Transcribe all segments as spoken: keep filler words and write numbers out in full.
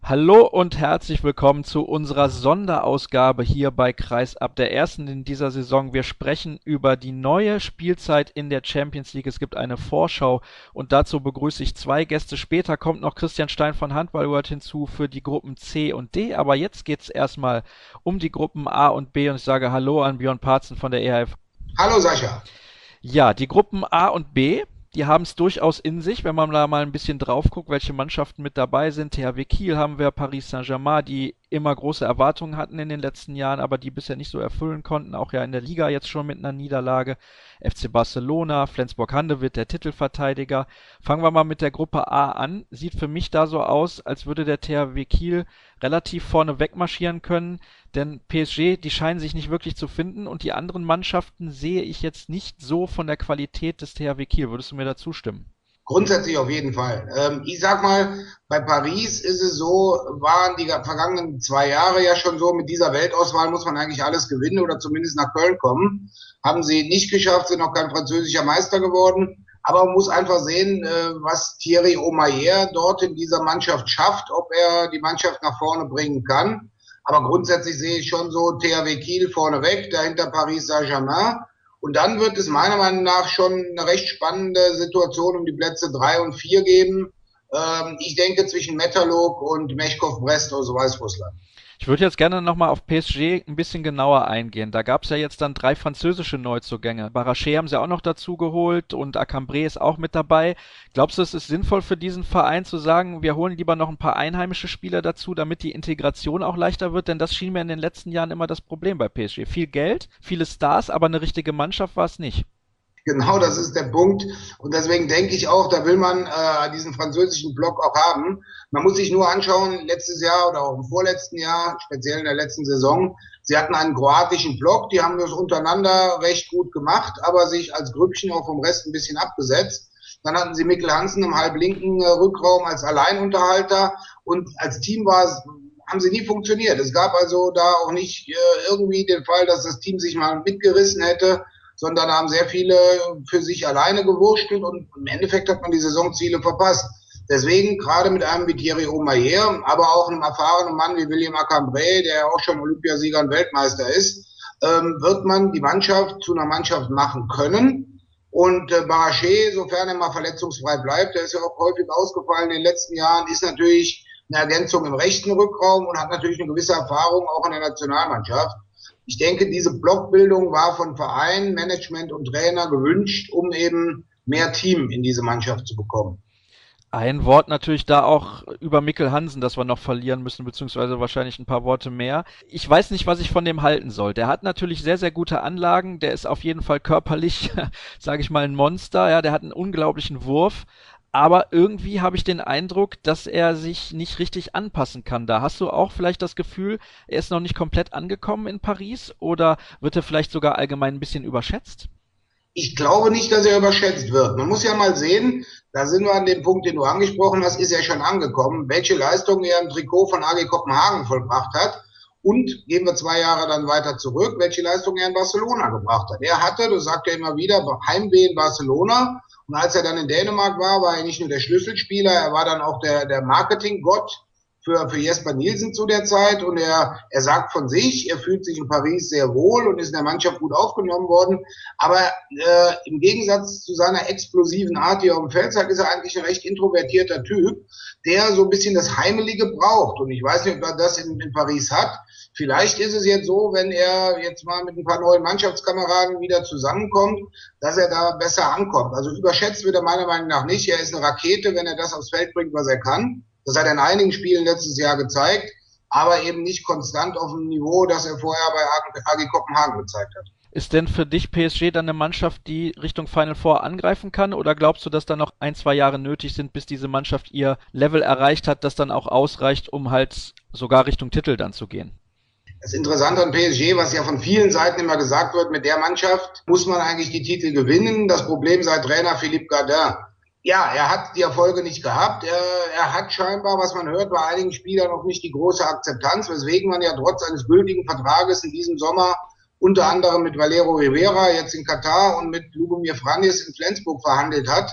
Hallo und herzlich willkommen zu unserer Sonderausgabe hier bei Kreisab, der ersten in dieser Saison. Wir sprechen über die neue Spielzeit in der Champions League. Es gibt eine Vorschau und dazu begrüße ich zwei Gäste. Später kommt noch Christian Stein von Handball World hinzu für die Gruppen C und D. Aber jetzt geht es erstmal um die Gruppen A und B und ich sage Hallo an Björn Parzen von der E H F. Hallo Sascha. Ja, die Gruppen A und B, die haben es durchaus in sich, wenn man da mal ein bisschen drauf guckt, welche Mannschaften mit dabei sind. T H W Kiel haben wir, Paris Saint-Germain, die immer große Erwartungen hatten in den letzten Jahren, aber die bisher nicht so erfüllen konnten, auch ja in der Liga jetzt schon mit einer Niederlage. F C Barcelona, Flensburg-Handewitt, der Titelverteidiger. Fangen wir mal mit der Gruppe A an. Sieht für mich da so aus, als würde der T H W Kiel relativ vorne wegmarschieren können, denn P S G, die scheinen sich nicht wirklich zu finden und die anderen Mannschaften sehe ich jetzt nicht so von der Qualität des T H W Kiel. Würdest du mir da zustimmen? Grundsätzlich auf jeden Fall. Ähm, ich sag mal, bei Paris ist es so, waren die vergangenen zwei Jahre ja schon so, mit dieser Weltauswahl muss man eigentlich alles gewinnen oder zumindest nach Köln kommen. Haben sie nicht geschafft, sind noch kein französischer Meister geworden. Aber man muss einfach sehen, äh, was Thierry Omeyer dort in dieser Mannschaft schafft, ob er die Mannschaft nach vorne bringen kann. Aber grundsätzlich sehe ich schon so T H W Kiel vorneweg, dahinter Paris Saint-Germain. Und dann wird es meiner Meinung nach schon eine recht spannende Situation um die Plätze drei und vier geben. Ähm, ich denke zwischen Metalurg und Meshkov Brest aus Weißrussland. Ich würde jetzt gerne nochmal auf P S G ein bisschen genauer eingehen. Da gab es ja jetzt dann drei französische Neuzugänge. Baraché haben sie auch noch dazu geholt und Akambré ist auch mit dabei. Glaubst du, es ist sinnvoll für diesen Verein zu sagen, wir holen lieber noch ein paar einheimische Spieler dazu, damit die Integration auch leichter wird? Denn das schien mir in den letzten Jahren immer das Problem bei P S G. Viel Geld, viele Stars, aber eine richtige Mannschaft war es nicht. Genau, das ist der Punkt. Und deswegen denke ich auch, da will man äh, diesen französischen Block auch haben. Man muss sich nur anschauen, letztes Jahr oder auch im vorletzten Jahr, speziell in der letzten Saison, sie hatten einen kroatischen Block, die haben das untereinander recht gut gemacht, aber sich als Grüppchen auch vom Rest ein bisschen abgesetzt. Dann hatten sie Mikkel Hansen im halblinken äh, Rückraum als Alleinunterhalter und als Team war es haben sie nie funktioniert. Es gab also da auch nicht äh, irgendwie den Fall, dass das Team sich mal mitgerissen hätte, sondern haben sehr viele für sich alleine gewurschtelt und im Endeffekt hat man die Saisonziele verpasst. Deswegen, gerade mit einem wie Thierry Omeyer, aber auch einem erfahrenen Mann wie William Akambré, der auch schon Olympiasieger und Weltmeister ist, ähm, wird man die Mannschaft zu einer Mannschaft machen können. Und äh, Baraché, sofern er mal verletzungsfrei bleibt, der ist ja auch häufig ausgefallen in den letzten Jahren, ist natürlich eine Ergänzung im rechten Rückraum und hat natürlich eine gewisse Erfahrung auch in der Nationalmannschaft. Ich denke, diese Blockbildung war von Verein, Management und Trainer gewünscht, um eben mehr Team in diese Mannschaft zu bekommen. Ein Wort natürlich da auch über Mikkel Hansen, das wir noch verlieren müssen, beziehungsweise wahrscheinlich ein paar Worte mehr. Ich weiß nicht, was ich von dem halten soll. Der hat natürlich sehr, sehr gute Anlagen. Der ist auf jeden Fall körperlich, sage ich mal, ein Monster. Ja, der hat einen unglaublichen Wurf. Aber irgendwie habe ich den Eindruck, dass er sich nicht richtig anpassen kann. Da hast du auch vielleicht das Gefühl, er ist noch nicht komplett angekommen in Paris oder wird er vielleicht sogar allgemein ein bisschen überschätzt? Ich glaube nicht, dass er überschätzt wird. Man muss ja mal sehen, da sind wir an dem Punkt, den du angesprochen hast, ist er schon angekommen, welche Leistung er im Trikot von A G Kopenhagen vollbracht hat. Und gehen wir zwei Jahre dann weiter zurück, welche Leistung er in Barcelona gebracht hat. Er hatte, das sagt er immer wieder, Heimweh in Barcelona. Und als er dann in Dänemark war, war er nicht nur der Schlüsselspieler, er war dann auch der, der Marketinggott für, für Jesper Nielsen zu der Zeit. Und er, er sagt von sich, er fühlt sich in Paris sehr wohl und ist in der Mannschaft gut aufgenommen worden. Aber äh, im Gegensatz zu seiner explosiven Art, die er auf dem Feld sagt, ist er eigentlich ein recht introvertierter Typ, der so ein bisschen das Heimelige braucht. Und ich weiß nicht, ob er das in, in Paris hat. Vielleicht ist es jetzt so, wenn er jetzt mal mit ein paar neuen Mannschaftskameraden wieder zusammenkommt, dass er da besser ankommt. Also überschätzt wird er meiner Meinung nach nicht. Er ist eine Rakete, wenn er das aufs Feld bringt, was er kann. Das hat er in einigen Spielen letztes Jahr gezeigt, aber eben nicht konstant auf dem Niveau, das er vorher bei A G Kopenhagen gezeigt hat. Ist denn für dich P S G dann eine Mannschaft, die Richtung Final Four angreifen kann? Oder glaubst du, dass da noch ein, zwei Jahre nötig sind, bis diese Mannschaft ihr Level erreicht hat, das dann auch ausreicht, um halt sogar Richtung Titel dann zu gehen? Das Interessante an P S G, was ja von vielen Seiten immer gesagt wird, mit der Mannschaft muss man eigentlich die Titel gewinnen. Das Problem sei Trainer Philippe Gardin. Ja, er hat die Erfolge nicht gehabt. Er, er hat scheinbar, was man hört, bei einigen Spielern noch nicht die große Akzeptanz, weswegen man ja trotz eines gültigen Vertrages in diesem Sommer unter anderem mit Valero Rivera jetzt in Katar und mit Lubomir Franis in Flensburg verhandelt hat.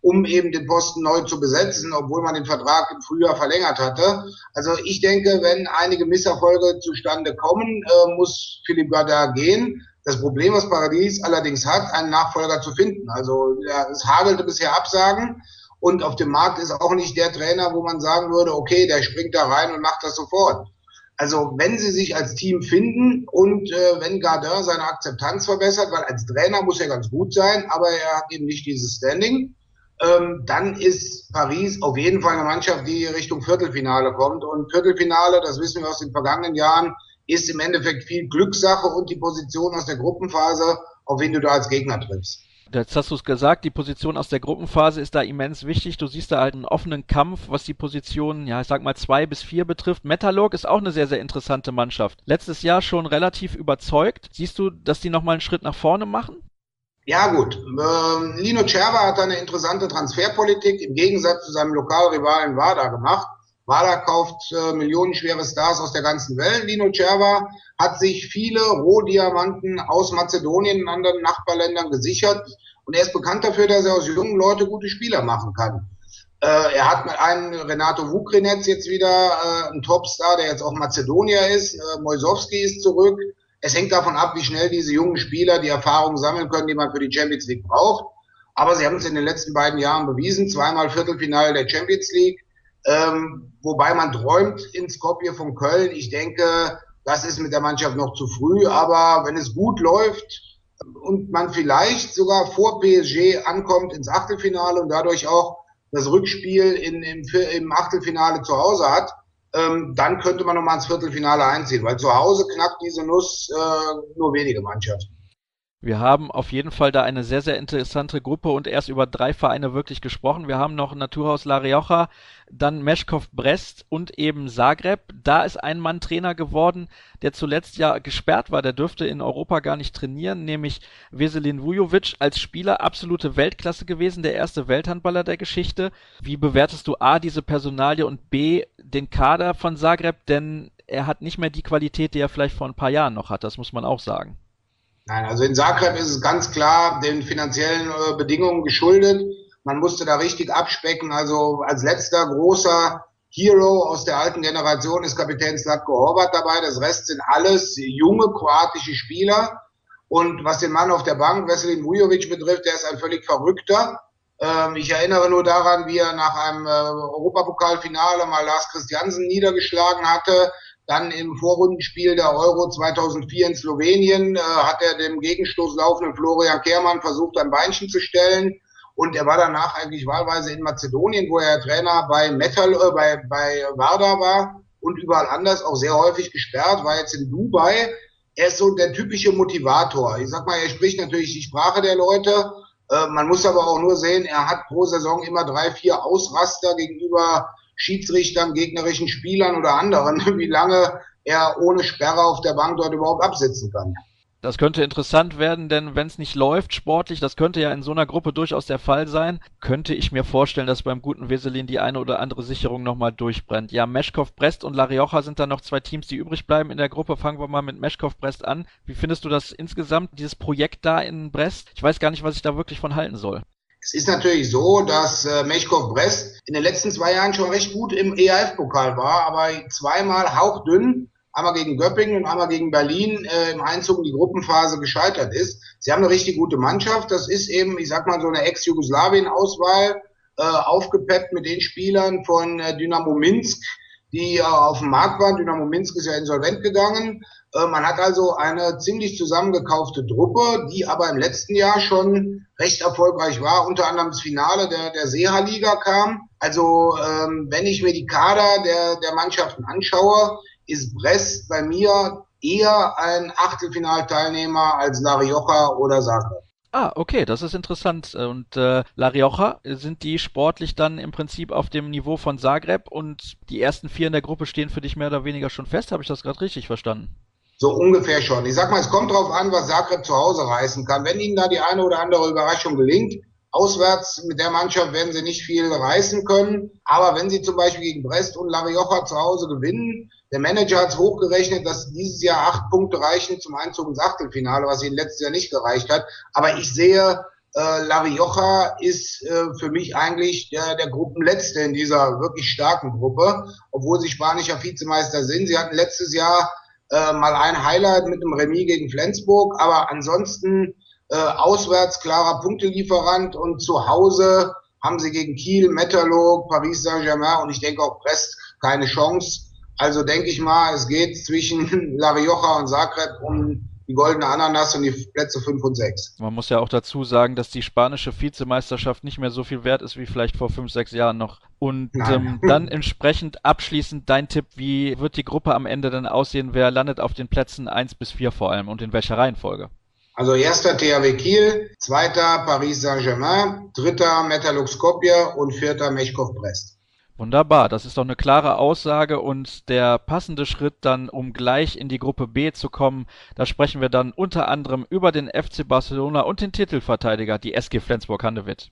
um eben den Posten neu zu besetzen, obwohl man den Vertrag im Frühjahr verlängert hatte. Also ich denke, wenn einige Misserfolge zustande kommen, äh, muss Philippe Gardin gehen. Das Problem, was Paris allerdings hat, einen Nachfolger zu finden. Also ja, es hagelte bisher Absagen und auf dem Markt ist auch nicht der Trainer, wo man sagen würde, okay, der springt da rein und macht das sofort. Also wenn sie sich als Team finden und äh, wenn Gardin seine Akzeptanz verbessert, weil als Trainer muss er ganz gut sein, aber er hat eben nicht dieses Standing, ähm, dann ist Paris auf jeden Fall eine Mannschaft, die Richtung Viertelfinale kommt. Und Viertelfinale, das wissen wir aus den vergangenen Jahren, ist im Endeffekt viel Glückssache und die Position aus der Gruppenphase, auf wen du da als Gegner triffst. Jetzt hast du es gesagt, die Position aus der Gruppenphase ist da immens wichtig. Du siehst da halt einen offenen Kampf, was die Positionen, ja, ich sag mal zwei bis vier betrifft. Metallurg ist auch eine sehr, sehr interessante Mannschaft. Letztes Jahr schon relativ überzeugt. Siehst du, dass die nochmal einen Schritt nach vorne machen? Ja gut, ähm, Lino Cerva hat eine interessante Transferpolitik im Gegensatz zu seinem Lokalrivalen Vardar gemacht. Vardar kauft äh, millionenschwere Stars aus der ganzen Welt. Lino Cerva hat sich viele Rohdiamanten aus Mazedonien und anderen Nachbarländern gesichert. Und er ist bekannt dafür, dass er aus jungen Leuten gute Spieler machen kann. Äh, er hat mit einem Renato Vukrinec jetzt wieder äh, einen Topstar, der jetzt auch Mazedonier ist. Äh, Mojsowski ist zurück. Es hängt davon ab, wie schnell diese jungen Spieler die Erfahrung sammeln können, die man für die Champions League braucht. Aber sie haben es in den letzten beiden Jahren bewiesen. Zweimal Viertelfinale der Champions League. Ähm, wobei man träumt in Skopje von Köln. Ich denke, das ist mit der Mannschaft noch zu früh. Aber wenn es gut läuft und man vielleicht sogar vor P S G ankommt ins Achtelfinale und dadurch auch das Rückspiel in, im, im Achtelfinale zu Hause hat, ähm, dann könnte man nochmal ins Viertelfinale einziehen. Weil zu Hause knackt diese Nuss äh, nur wenige Mannschaften. Wir haben auf jeden Fall da eine sehr, sehr interessante Gruppe und erst über drei Vereine wirklich gesprochen. Wir haben noch Naturhaus La Rioja, dann Meshkov Brest und eben Zagreb. Da ist ein Mann Trainer geworden, der zuletzt ja gesperrt war. Der dürfte in Europa gar nicht trainieren, nämlich Veselin Vujovic, als Spieler absolute Weltklasse gewesen, der erste Welthandballer der Geschichte. Wie bewertest du A, diese Personalie und B, den Kader von Zagreb? Denn er hat nicht mehr die Qualität, die er vielleicht vor ein paar Jahren noch hat, das muss man auch sagen. Nein, also in Zagreb ist es ganz klar den finanziellen äh, Bedingungen geschuldet. Man musste da richtig abspecken. Also als letzter großer Hero aus der alten Generation ist Kapitän Zlatko Horvat dabei. Das Rest sind alles junge kroatische Spieler. Und was den Mann auf der Bank, Veselin Vujovic, betrifft, der ist ein völlig Verrückter. Ähm, ich erinnere nur daran, wie er nach einem äh, Europapokalfinale mal Lars Christiansen niedergeschlagen hatte. Dann im Vorrundenspiel der Euro zweitausendvier in Slowenien äh, hat er dem Gegenstoß laufenden Florian Kehrmann versucht, ein Beinchen zu stellen. Und er war danach eigentlich wahlweise in Mazedonien, wo er Trainer bei Metal, äh, bei, bei Vardar war und überall anders auch sehr häufig gesperrt, war jetzt in Dubai. Er ist so der typische Motivator. Ich sag mal, er spricht natürlich die Sprache der Leute. Äh, man muss aber auch nur sehen, er hat pro Saison immer drei, vier Ausraster gegenüber Schiedsrichtern, gegnerischen Spielern oder anderen, wie lange er ohne Sperre auf der Bank dort überhaupt absitzen kann. Das könnte interessant werden, denn wenn es nicht läuft sportlich, das könnte ja in so einer Gruppe durchaus der Fall sein, könnte ich mir vorstellen, dass beim guten Veselin die eine oder andere Sicherung nochmal durchbrennt. Ja, Meshkov Brest und La Rioja sind dann noch zwei Teams, die übrig bleiben in der Gruppe. Fangen wir mal mit Meshkov Brest an. Wie findest du das insgesamt, dieses Projekt da in Brest? Ich weiß gar nicht, was ich da wirklich von halten soll. Es ist natürlich so, dass äh, Meshkov Brest in den letzten zwei Jahren schon recht gut im E A F-Pokal war, aber zweimal hauchdünn, einmal gegen Göppingen und einmal gegen Berlin äh, im Einzug in die Gruppenphase gescheitert ist. Sie haben eine richtig gute Mannschaft. Das ist eben, ich sag mal, so eine Ex-Jugoslawien-Auswahl, äh, aufgepeppt mit den Spielern von äh, Dynamo Minsk, die äh, auf dem Markt waren. Dynamo Minsk ist ja insolvent gegangen. Äh, man hat also eine ziemlich zusammengekaufte Truppe, die aber im letzten Jahr schon recht erfolgreich war, unter anderem das Finale der, der Seeha-Liga kam. Also ähm, wenn ich mir die Kader der, der Mannschaften anschaue, ist Brest bei mir eher ein Achtelfinalteilnehmer als La Rioja oder Zagreb. Ah, okay, das ist interessant. Und äh, La Rioja, sind die sportlich dann im Prinzip auf dem Niveau von Zagreb und die ersten vier in der Gruppe stehen für dich mehr oder weniger schon fest? Habe ich das gerade richtig verstanden? So ungefähr schon. Ich sag mal, es kommt drauf an, was Zagreb zu Hause reißen kann. Wenn ihnen da die eine oder andere Überraschung gelingt, auswärts mit der Mannschaft werden sie nicht viel reißen können. Aber wenn sie zum Beispiel gegen Brest und La Rioja zu Hause gewinnen, der Manager hat es hochgerechnet, dass dieses Jahr acht Punkte reichen zum Einzug ins Achtelfinale, was ihnen letztes Jahr nicht gereicht hat. Aber ich sehe Äh, La Rioja ist äh, für mich eigentlich der, der Gruppenletzte in dieser wirklich starken Gruppe, obwohl sie spanischer Vizemeister sind. Sie hatten letztes Jahr äh, mal ein Highlight mit einem Remis gegen Flensburg, aber ansonsten äh, auswärts klarer Punktelieferant und zu Hause haben sie gegen Kiel, Metalurg, Paris Saint-Germain und ich denke auch Brest keine Chance. Also denke ich mal, es geht zwischen La Rioja und Zagreb um die goldene Ananas und die Plätze fünf und sechs. Man muss ja auch dazu sagen, dass die spanische Vizemeisterschaft nicht mehr so viel wert ist wie vielleicht vor fünf, sechs Jahren noch. Und ähm, dann entsprechend abschließend dein Tipp, wie wird die Gruppe am Ende dann aussehen? Wer landet auf den Plätzen eins bis vier vor allem und in welcher Reihenfolge? Also erster T H W Kiel, zweiter Paris Saint-Germain, dritter Metalurg Skopje und vierter Meshkov Brest. Wunderbar, das ist doch eine klare Aussage und der passende Schritt dann, um gleich in die Gruppe B zu kommen. Da sprechen wir dann unter anderem über den F C Barcelona und den Titelverteidiger, die S G Flensburg-Handewitt.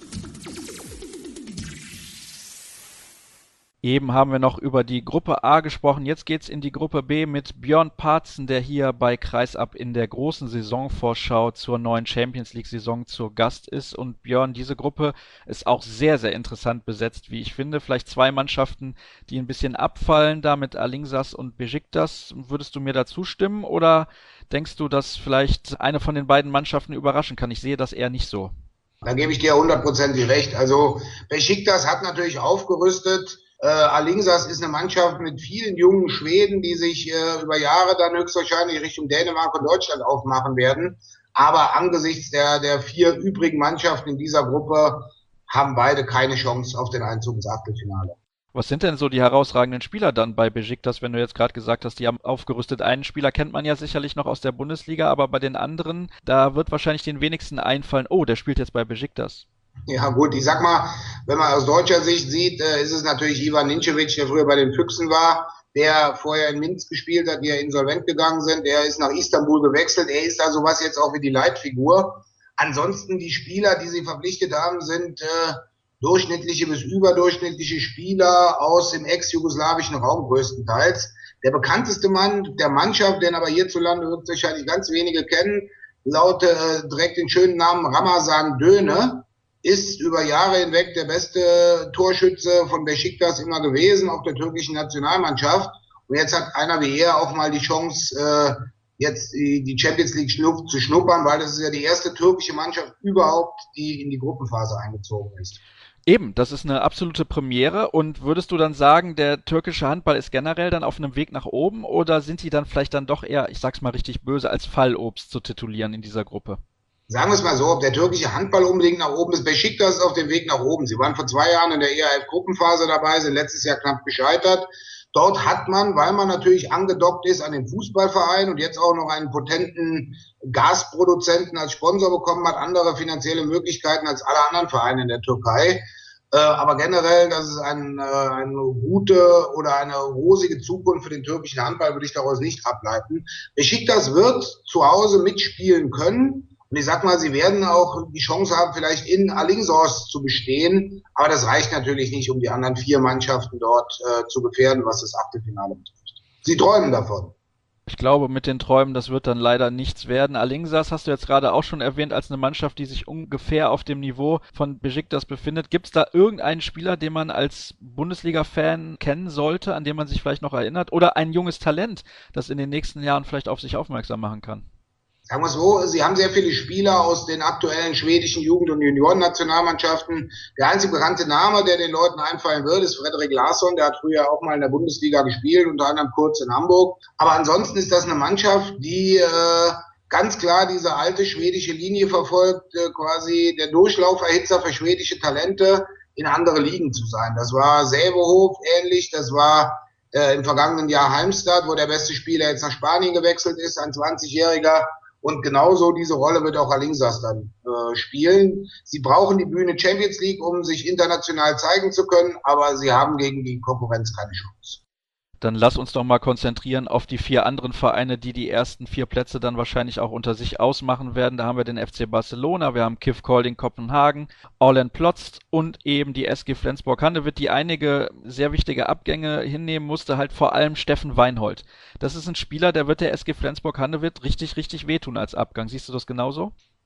Eben haben wir noch über die Gruppe A gesprochen, jetzt geht's in die Gruppe B mit Björn Parzen, der hier bei Kreisab in der großen Saisonvorschau zur neuen Champions League-Saison zu Gast ist. Und Björn, diese Gruppe ist auch sehr, sehr interessant besetzt, wie ich finde. Vielleicht zwei Mannschaften, die ein bisschen abfallen, da mit Alingsas und Besiktas. Würdest du mir da zustimmen oder denkst du, dass vielleicht eine von den beiden Mannschaften überraschen kann? Ich sehe das eher nicht so. Da gebe ich dir hundertprozentig recht. Also Besiktas hat natürlich aufgerüstet. Äh, Alingsas ist eine Mannschaft mit vielen jungen Schweden, die sich äh, über Jahre dann höchstwahrscheinlich Richtung Dänemark und Deutschland aufmachen werden. Aber angesichts der, der vier übrigen Mannschaften in dieser Gruppe haben beide keine Chance auf den Einzug ins Achtelfinale. Was sind denn so die herausragenden Spieler dann bei Besiktas, wenn du jetzt gerade gesagt hast, die haben aufgerüstet? Einen Spieler kennt man ja sicherlich noch aus der Bundesliga, aber bei den anderen, da wird wahrscheinlich den wenigsten einfallen, oh, der spielt jetzt bei Besiktas. Ja gut, ich sag mal, wenn man aus deutscher Sicht sieht, äh, ist es natürlich Ivan Ninčević, der früher bei den Füchsen war, der vorher in Minsk gespielt hat, die ja insolvent gegangen sind. Der ist nach Istanbul gewechselt. Er ist also was jetzt auch wie die Leitfigur. Ansonsten die Spieler, die sie verpflichtet haben, sind äh, durchschnittliche bis überdurchschnittliche Spieler aus dem ex-jugoslawischen Raum größtenteils. Der bekannteste Mann der Mannschaft, den aber hierzulande wahrscheinlich ganz wenige kennen, laut äh, direkt den schönen Namen Ramazan Döne, ist über Jahre hinweg der beste Torschütze von Besiktas immer gewesen, auch der türkischen Nationalmannschaft. Und jetzt hat einer wie er auch mal die Chance, äh, jetzt die, die Champions League schnupp, zu schnuppern, weil das ist ja die erste türkische Mannschaft überhaupt, die in die Gruppenphase eingezogen ist. Eben, das ist eine absolute Premiere. Und würdest du dann sagen, der türkische Handball ist generell dann auf einem Weg nach oben oder sind die dann vielleicht dann doch eher, ich sag's mal richtig böse, als Fallobst zu titulieren in dieser Gruppe? Sagen wir es mal so, ob der türkische Handball unbedingt nach oben ist. Besiktas ist auf dem Weg nach oben. Sie waren vor zwei Jahren in der E H F-Gruppenphase dabei, sind letztes Jahr knapp gescheitert. Dort hat man, weil man natürlich angedockt ist an den Fußballverein und jetzt auch noch einen potenten Gasproduzenten als Sponsor bekommen hat, andere finanzielle Möglichkeiten als alle anderen Vereine in der Türkei. Äh, aber generell, dass es ein, äh, eine gute oder eine rosige Zukunft für den türkischen Handball, würde ich daraus nicht ableiten. Besiktas wird zu Hause mitspielen können. Und ich sag mal, sie werden auch die Chance haben, vielleicht in Alingsås zu bestehen. Aber das reicht natürlich nicht, um die anderen vier Mannschaften dort äh, zu gefährden, was das Achtelfinale betrifft. Sie träumen davon. Ich glaube, mit den Träumen, das wird dann leider nichts werden. Alingsås hast du jetzt gerade auch schon erwähnt als eine Mannschaft, die sich ungefähr auf dem Niveau von Besiktas befindet. Gibt es da irgendeinen Spieler, den man als Bundesliga-Fan kennen sollte, an den man sich vielleicht noch erinnert? Oder ein junges Talent, das in den nächsten Jahren vielleicht auf sich aufmerksam machen kann? Sagen wir es so, sie haben sehr viele Spieler aus den aktuellen schwedischen Jugend- und Juniorennationalmannschaften. Der einzige bekannte Name, der den Leuten einfallen wird, ist Frederik Larsson. Der hat früher auch mal in der Bundesliga gespielt, unter anderem kurz in Hamburg. Aber ansonsten ist das eine Mannschaft, die äh, ganz klar diese alte schwedische Linie verfolgt, äh, quasi der Durchlauferhitzer für schwedische Talente in andere Ligen zu sein. Das war Sävehof ähnlich, das war äh, im vergangenen Jahr Halmstad, wo der beste Spieler jetzt nach Spanien gewechselt ist, ein zwanzigjähriger. Und genauso diese Rolle wird auch Alingsås dann äh, spielen. Sie brauchen die Bühne Champions League, um sich international zeigen zu können, aber sie haben gegen die Konkurrenz keine Chance. Dann lass uns doch mal konzentrieren auf die vier anderen Vereine, die die ersten vier Plätze dann wahrscheinlich auch unter sich ausmachen werden. Da haben wir den F C Barcelona, wir haben K I F Kolding Kopenhagen, Orlen Plotz und eben die S G Flensburg-Handewitt, die einige sehr wichtige Abgänge hinnehmen musste, halt vor allem Steffen Weinhold. Das ist ein Spieler, der wird der S G Flensburg-Handewitt richtig, richtig wehtun als Abgang. Siehst du das genauso?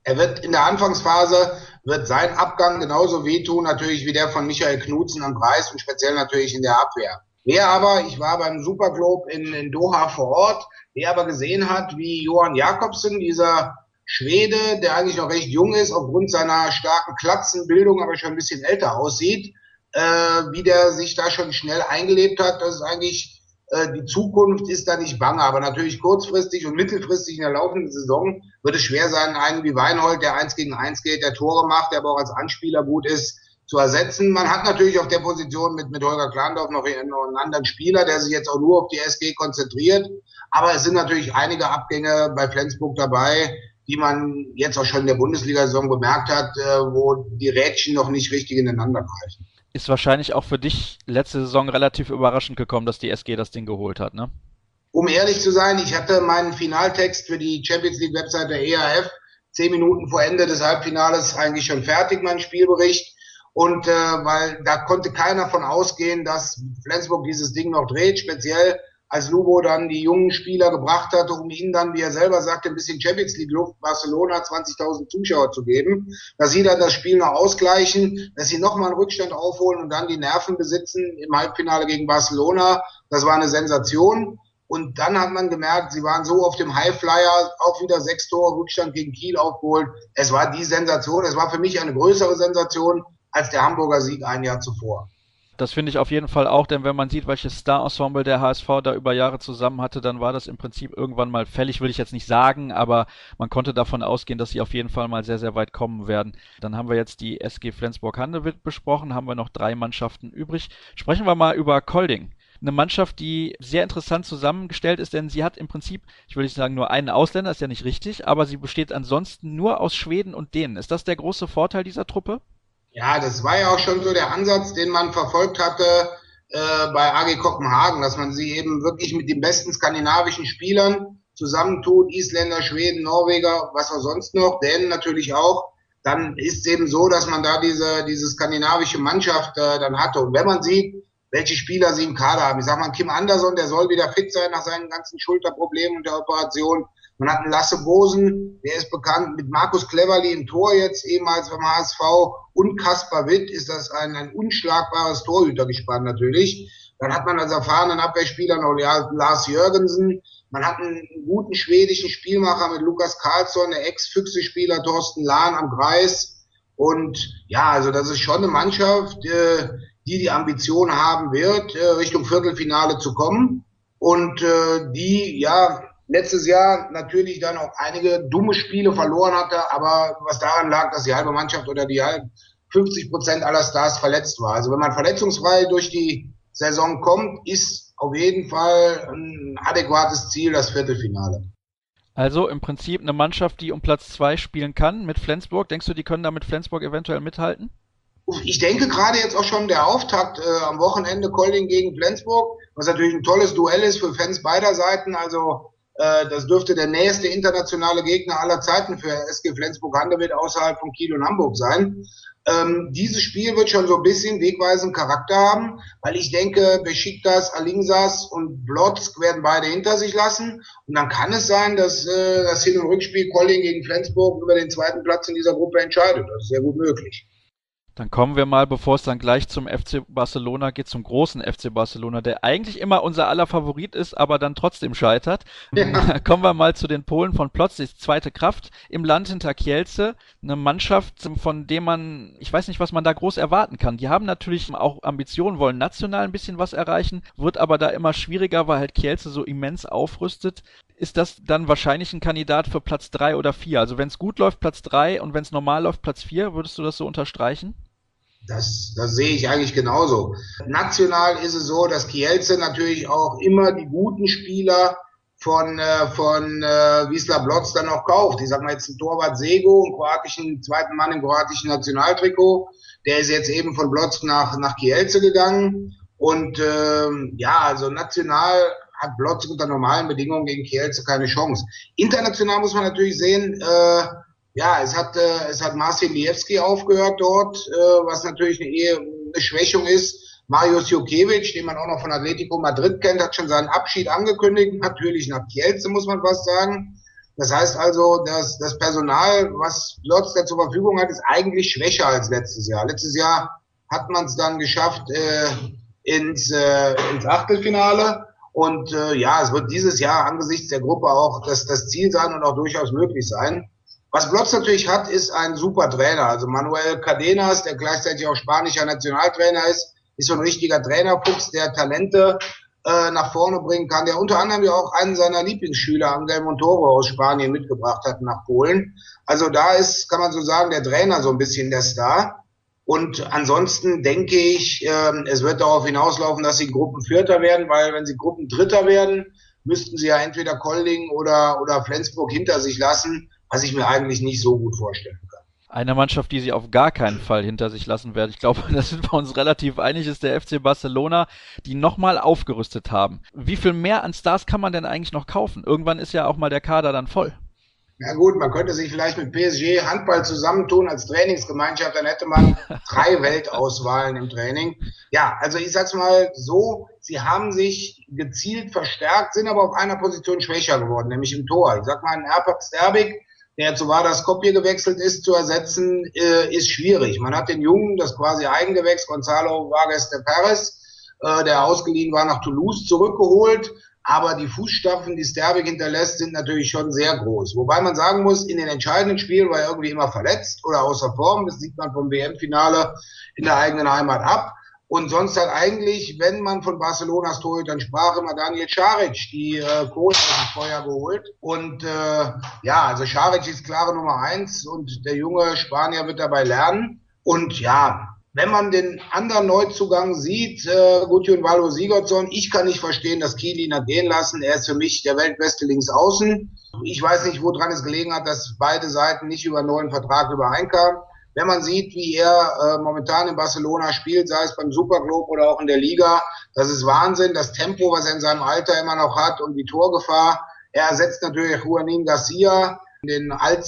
Er wird in der Anfangsphase, wird sein Abgang genauso wehtun, natürlich wie der von Michael Knudsen am Kreis und speziell natürlich in der Abwehr. Wer aber, ich war beim Superglobe in, in Doha vor Ort, wer aber gesehen hat, wie Johan Jakobsen, dieser Schwede, der eigentlich noch recht jung ist, aufgrund seiner starken Klatzenbildung, aber schon ein bisschen älter aussieht, äh, wie der sich da schon schnell eingelebt hat, das ist eigentlich, äh, die Zukunft ist da nicht bange, aber natürlich kurzfristig und mittelfristig in der laufenden Saison wird es schwer sein, einen wie Weinhold, der eins gegen eins geht, der Tore macht, der aber auch als Anspieler gut ist, zu ersetzen. Man hat natürlich auf der Position mit, mit Holger Klandorf noch einen anderen Spieler, der sich jetzt auch nur auf die S G konzentriert. Aber es sind natürlich einige Abgänge bei Flensburg dabei, die man jetzt auch schon in der Bundesliga-Saison bemerkt hat, wo die Rädchen noch nicht richtig ineinander greifen. Ist wahrscheinlich auch für dich letzte Saison relativ überraschend gekommen, dass die S G das Ding geholt hat, ne? Um ehrlich zu sein, ich hatte meinen Finaltext für die Champions League-Website der E A F zehn Minuten vor Ende des Halbfinales eigentlich schon fertig, mein Spielbericht. Und äh, weil da konnte keiner von ausgehen, dass Flensburg dieses Ding noch dreht, speziell als Lubo dann die jungen Spieler gebracht hatte, um ihnen dann, wie er selber sagte, ein bisschen Champions League Luft, Barcelona zwanzigtausend Zuschauer zu geben, dass sie dann das Spiel noch ausgleichen, dass sie nochmal einen Rückstand aufholen und dann die Nerven besitzen im Halbfinale gegen Barcelona. Das war eine Sensation. Und dann hat man gemerkt, sie waren so auf dem Highflyer, auch wieder sechs Tore Rückstand gegen Kiel aufgeholt. Es war die Sensation, es war für mich eine größere Sensation als der Hamburger Sieg ein Jahr zuvor. Das finde ich auf jeden Fall auch, denn wenn man sieht, welches Star-Ensemble der H S V da über Jahre zusammen hatte, dann war das im Prinzip irgendwann mal fällig, will ich jetzt nicht sagen, aber man konnte davon ausgehen, dass sie auf jeden Fall mal sehr, sehr weit kommen werden. Dann haben wir jetzt die S G Flensburg-Handewitt besprochen, haben wir noch drei Mannschaften übrig. Sprechen wir mal über Kolding. Eine Mannschaft, die sehr interessant zusammengestellt ist, denn sie hat im Prinzip, ich will nicht sagen nur einen Ausländer, ist ja nicht richtig, aber sie besteht ansonsten nur aus Schweden und Dänen. Ist das der große Vorteil dieser Truppe? Ja, das war ja auch schon so der Ansatz, den man verfolgt hatte äh, bei A G Kopenhagen, dass man sie eben wirklich mit den besten skandinavischen Spielern zusammentut, Isländer, Schweden, Norweger, was auch sonst noch, Dänen natürlich auch. Dann ist es eben so, dass man da diese diese skandinavische Mannschaft äh, dann hatte. Und wenn man sieht, welche Spieler sie im Kader haben, ich sag mal, Kim Andersson, der soll wieder fit sein nach seinen ganzen Schulterproblemen und der Operation. Man hat einen Lasse Bosen, der ist bekannt, mit Markus Cleverly im Tor jetzt, ehemals beim H S V, und Kaspar Witt ist das ein, ein unschlagbares Torhütergespann natürlich. Dann hat man als erfahrenen Abwehrspieler noch Lars Jürgensen. Man hat einen guten schwedischen Spielmacher mit Lukas Karlsson, der Ex-Füchse-Spieler Thorsten Lahn am Kreis. Und ja, also das ist schon eine Mannschaft, die die Ambition haben wird, Richtung Viertelfinale zu kommen. Und die, ja, letztes Jahr natürlich dann auch einige dumme Spiele verloren hatte, aber was daran lag, dass die halbe Mannschaft oder die halb fünfzig Prozent aller Stars verletzt war. Also wenn man verletzungsfrei durch die Saison kommt, ist auf jeden Fall ein adäquates Ziel das Viertelfinale. Also im Prinzip eine Mannschaft, die um Platz zwei spielen kann mit Flensburg. Denkst du, die können da mit Flensburg eventuell mithalten? Ich denke gerade jetzt auch schon der Auftakt äh, am Wochenende Kolding gegen Flensburg, was natürlich ein tolles Duell ist für Fans beider Seiten. Also das dürfte der nächste internationale Gegner aller Zeiten für S G Flensburg-Handewitt außerhalb von Kiel und Hamburg sein. Ähm, dieses Spiel wird schon so ein bisschen wegweisenden Charakter haben, weil ich denke, Besiktas, Alingsas und Blotzk werden beide hinter sich lassen. Und dann kann es sein, dass äh, das Hin- und Rückspiel Kolding gegen Flensburg über den zweiten Platz in dieser Gruppe entscheidet. Das ist sehr gut möglich. Dann kommen wir mal, bevor es dann gleich zum F C Barcelona geht, zum großen F C Barcelona, der eigentlich immer unser aller Favorit ist, aber dann trotzdem scheitert. Ja. Kommen wir mal zu den Polen von Plock, die zweite Kraft im Land hinter Kielce. Eine Mannschaft, von der man, ich weiß nicht, was man da groß erwarten kann. Die haben natürlich auch Ambitionen, wollen national ein bisschen was erreichen, wird aber da immer schwieriger, weil halt Kielce so immens aufrüstet. Ist das dann wahrscheinlich ein Kandidat für Platz drei oder vier? Also wenn es gut läuft, Platz drei, und wenn es normal läuft, Platz vier, würdest du das so unterstreichen? Das, das sehe ich eigentlich genauso. National ist es so, dass Kielce natürlich auch immer die guten Spieler von, äh, von äh, Wisla Blotz dann auch kauft. Ich sag mal jetzt ein Torwart Sego, einen kroatischen zweiten Mann im kroatischen Nationaltrikot. Der ist jetzt eben von Blotz nach, nach Kielce gegangen. Und ähm, ja, also national hat Blotz unter normalen Bedingungen gegen Kielce keine Chance. International muss man natürlich sehen, äh, ja, es hat, äh, es hat Marcin Liewski aufgehört dort, äh, was natürlich eine, eher eine Schwächung ist. Marius Jukiewicz, den man auch noch von Atletico Madrid kennt, hat schon seinen Abschied angekündigt. Natürlich nach Kielce, muss man fast sagen. Das heißt also, dass das Personal, was Lotz da zur Verfügung hat, ist eigentlich schwächer als letztes Jahr. Letztes Jahr hat man es dann geschafft äh, ins, äh, ins Achtelfinale. Und äh, ja, es wird dieses Jahr angesichts der Gruppe auch das, das Ziel sein und auch durchaus möglich sein. Was Blotz natürlich hat, ist ein super Trainer. Also Manuel Cadenas, der gleichzeitig auch spanischer Nationaltrainer ist, ist so ein richtiger Trainerfuchs, der Talente äh, nach vorne bringen kann, der unter anderem ja auch einen seiner Lieblingsschüler, Angel Montoro aus Spanien, mitgebracht hat nach Polen. Also da ist, kann man so sagen, der Trainer so ein bisschen der Star. Und ansonsten denke ich, äh, es wird darauf hinauslaufen, dass sie Gruppenvierter werden, weil wenn sie Gruppendritter werden, müssten sie ja entweder Kolding oder, oder Flensburg hinter sich lassen, was ich mir eigentlich nicht so gut vorstellen kann. Eine Mannschaft, die sie auf gar keinen Fall hinter sich lassen werden, ich glaube, da sind wir uns relativ einig, ist der F C Barcelona, die nochmal aufgerüstet haben. Wie viel mehr an Stars kann man denn eigentlich noch kaufen? Irgendwann ist ja auch mal der Kader dann voll. Na gut, man könnte sich vielleicht mit P S G Handball zusammentun als Trainingsgemeinschaft, dann hätte man drei Weltauswahlen im Training. Ja, also ich sag's mal so, sie haben sich gezielt verstärkt, sind aber auf einer Position schwächer geworden, nämlich im Tor. Ich sag mal, ein Erpak Sterbik, der zu Vardar Skopje gewechselt ist, zu ersetzen, äh, ist schwierig. Man hat den Jungen, das quasi Eigengewächs, Gonzalo Vargas de Perez, äh, der ausgeliehen war, nach Toulouse zurückgeholt. Aber die Fußstapfen, die Sterbik hinterlässt, sind natürlich schon sehr groß. Wobei man sagen muss, in den entscheidenden Spielen war er irgendwie immer verletzt oder außer Form. Das sieht man vom W M-Finale in der eigenen Heimat ab. Und sonst hat eigentlich, wenn man von Barcelonas Torhütern sprach, immer Daniel Šarić die äh, Kohle aus dem Feuer geholt. Und äh, ja, also Šarić ist klare Nummer eins und der junge Spanier wird dabei lernen. Und ja, wenn man den anderen Neuzugang sieht, äh, Gudjon Valo Sigurdsson, ich kann nicht verstehen, dass Kiel ihn hat gehen lassen. Er ist für mich der weltbeste Linksaußen. Ich weiß nicht, woran es gelegen hat, dass beide Seiten nicht über einen neuen Vertrag übereinkamen. Wenn man sieht, wie er äh, momentan in Barcelona spielt, sei es beim Superclub oder auch in der Liga, das ist Wahnsinn. Das Tempo, was er in seinem Alter immer noch hat und die Torgefahr. Er ersetzt natürlich Juanín García, den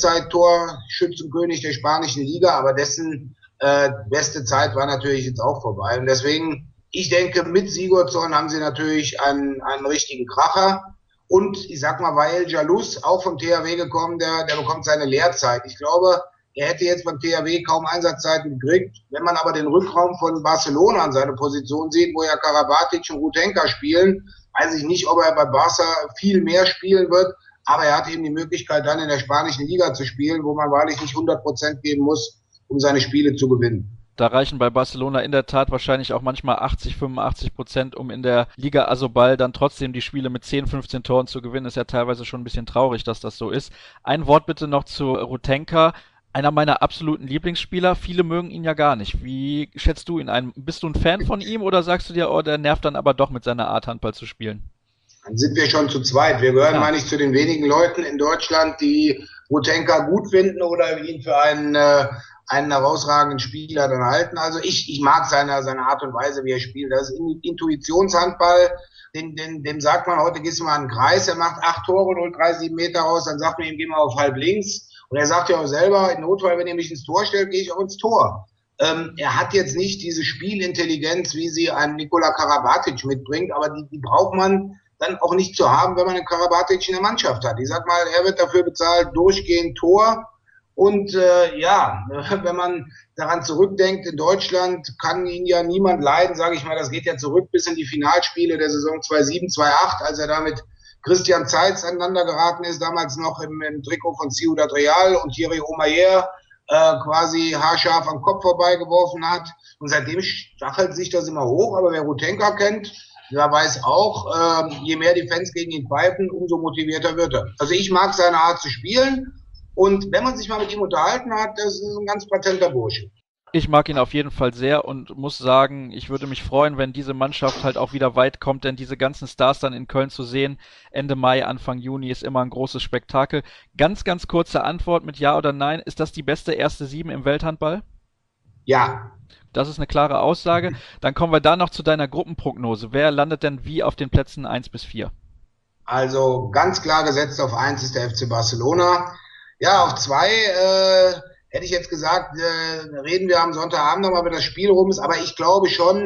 Allzeit-Torschützenkönig der spanischen Liga, aber dessen Äh, beste Zeit war natürlich jetzt auch vorbei. Und deswegen, ich denke, mit Sigurdsson haben sie natürlich einen, einen richtigen Kracher. Und ich sag mal, weil Jalous auch vom T H W gekommen, der, der bekommt seine Lehrzeit. Ich glaube, er hätte jetzt beim T H W kaum Einsatzzeiten gekriegt. Wenn man aber den Rückraum von Barcelona an seine Position sieht, wo ja Karabatic und Rutenka spielen, weiß ich nicht, ob er bei Barca viel mehr spielen wird. Aber er hat eben die Möglichkeit, dann in der spanischen Liga zu spielen, wo man wahrlich nicht hundert Prozent geben muss, um seine Spiele zu gewinnen. Da reichen bei Barcelona in der Tat wahrscheinlich auch manchmal achtzig, fünfundachtzig Prozent, um in der Liga Asobal dann trotzdem die Spiele mit zehn, fünfzehn Toren zu gewinnen. Ist ja teilweise schon ein bisschen traurig, dass das so ist. Ein Wort bitte noch zu Rutenka. Einer meiner absoluten Lieblingsspieler. Viele mögen ihn ja gar nicht. Wie schätzt du ihn ein? Bist du ein Fan von ihm oder sagst du dir, oh, der nervt dann aber doch mit seiner Art, Handball zu spielen? Dann sind wir schon zu zweit. Wir gehören, ja, meine ich, zu den wenigen Leuten in Deutschland, die Rutenka gut finden oder ihn für einen äh, einen herausragenden Spieler dann halten. Also ich, ich mag seine, seine Art und Weise, wie er spielt. Das ist Intuitionshandball. Den, den, dem sagt man, heute gehst du mal in den Kreis, er macht acht Tore und holt drei, sieben Meter raus, dann sagt man ihm, geh mal auf halb links. Und er sagt ja auch selber, in Notfall, wenn ihr mich ins Tor stellt, gehe ich auch ins Tor. Ähm, er hat jetzt nicht diese Spielintelligenz, wie sie ein Nikola Karabatic mitbringt, aber die, die braucht man dann auch nicht zu haben, wenn man einen Karabatic in der Mannschaft hat. Ich sag mal, er wird dafür bezahlt, durchgehend Tor. Und äh, ja, wenn man daran zurückdenkt, in Deutschland kann ihn ja niemand leiden, sage ich mal, das geht ja zurück bis in die Finalspiele der Saison zweitausendsieben, zweitausendacht, als er da mit Christian Zeitz aneinander geraten ist, damals noch im, im Trikot von Ciudad Real und Thierry Omeyer äh, quasi haarscharf am Kopf vorbeigeworfen hat. Und seitdem stachelt sich das immer hoch, aber wer Rutenka kennt, der weiß auch, äh, je mehr die Fans gegen ihn pfeifen, umso motivierter wird er. Also ich mag seine Art zu spielen. Und wenn man sich mal mit ihm unterhalten hat, das ist ein ganz patenter Bursche. Ich mag ihn auf jeden Fall sehr und muss sagen, ich würde mich freuen, wenn diese Mannschaft halt auch wieder weit kommt, denn diese ganzen Stars dann in Köln zu sehen, Ende Mai, Anfang Juni, ist immer ein großes Spektakel. Ganz, ganz kurze Antwort mit Ja oder Nein. Ist das die beste erste Sieben im Welthandball? Ja. Das ist eine klare Aussage. Dann kommen wir da noch zu deiner Gruppenprognose. Wer landet denn wie auf den Plätzen eins bis vier? Also ganz klar gesetzt auf eins ist der F C Barcelona. Ja, auf zwei äh, hätte ich jetzt gesagt, äh, reden wir am Sonntagabend nochmal, wenn das Spiel rum ist. Aber ich glaube schon,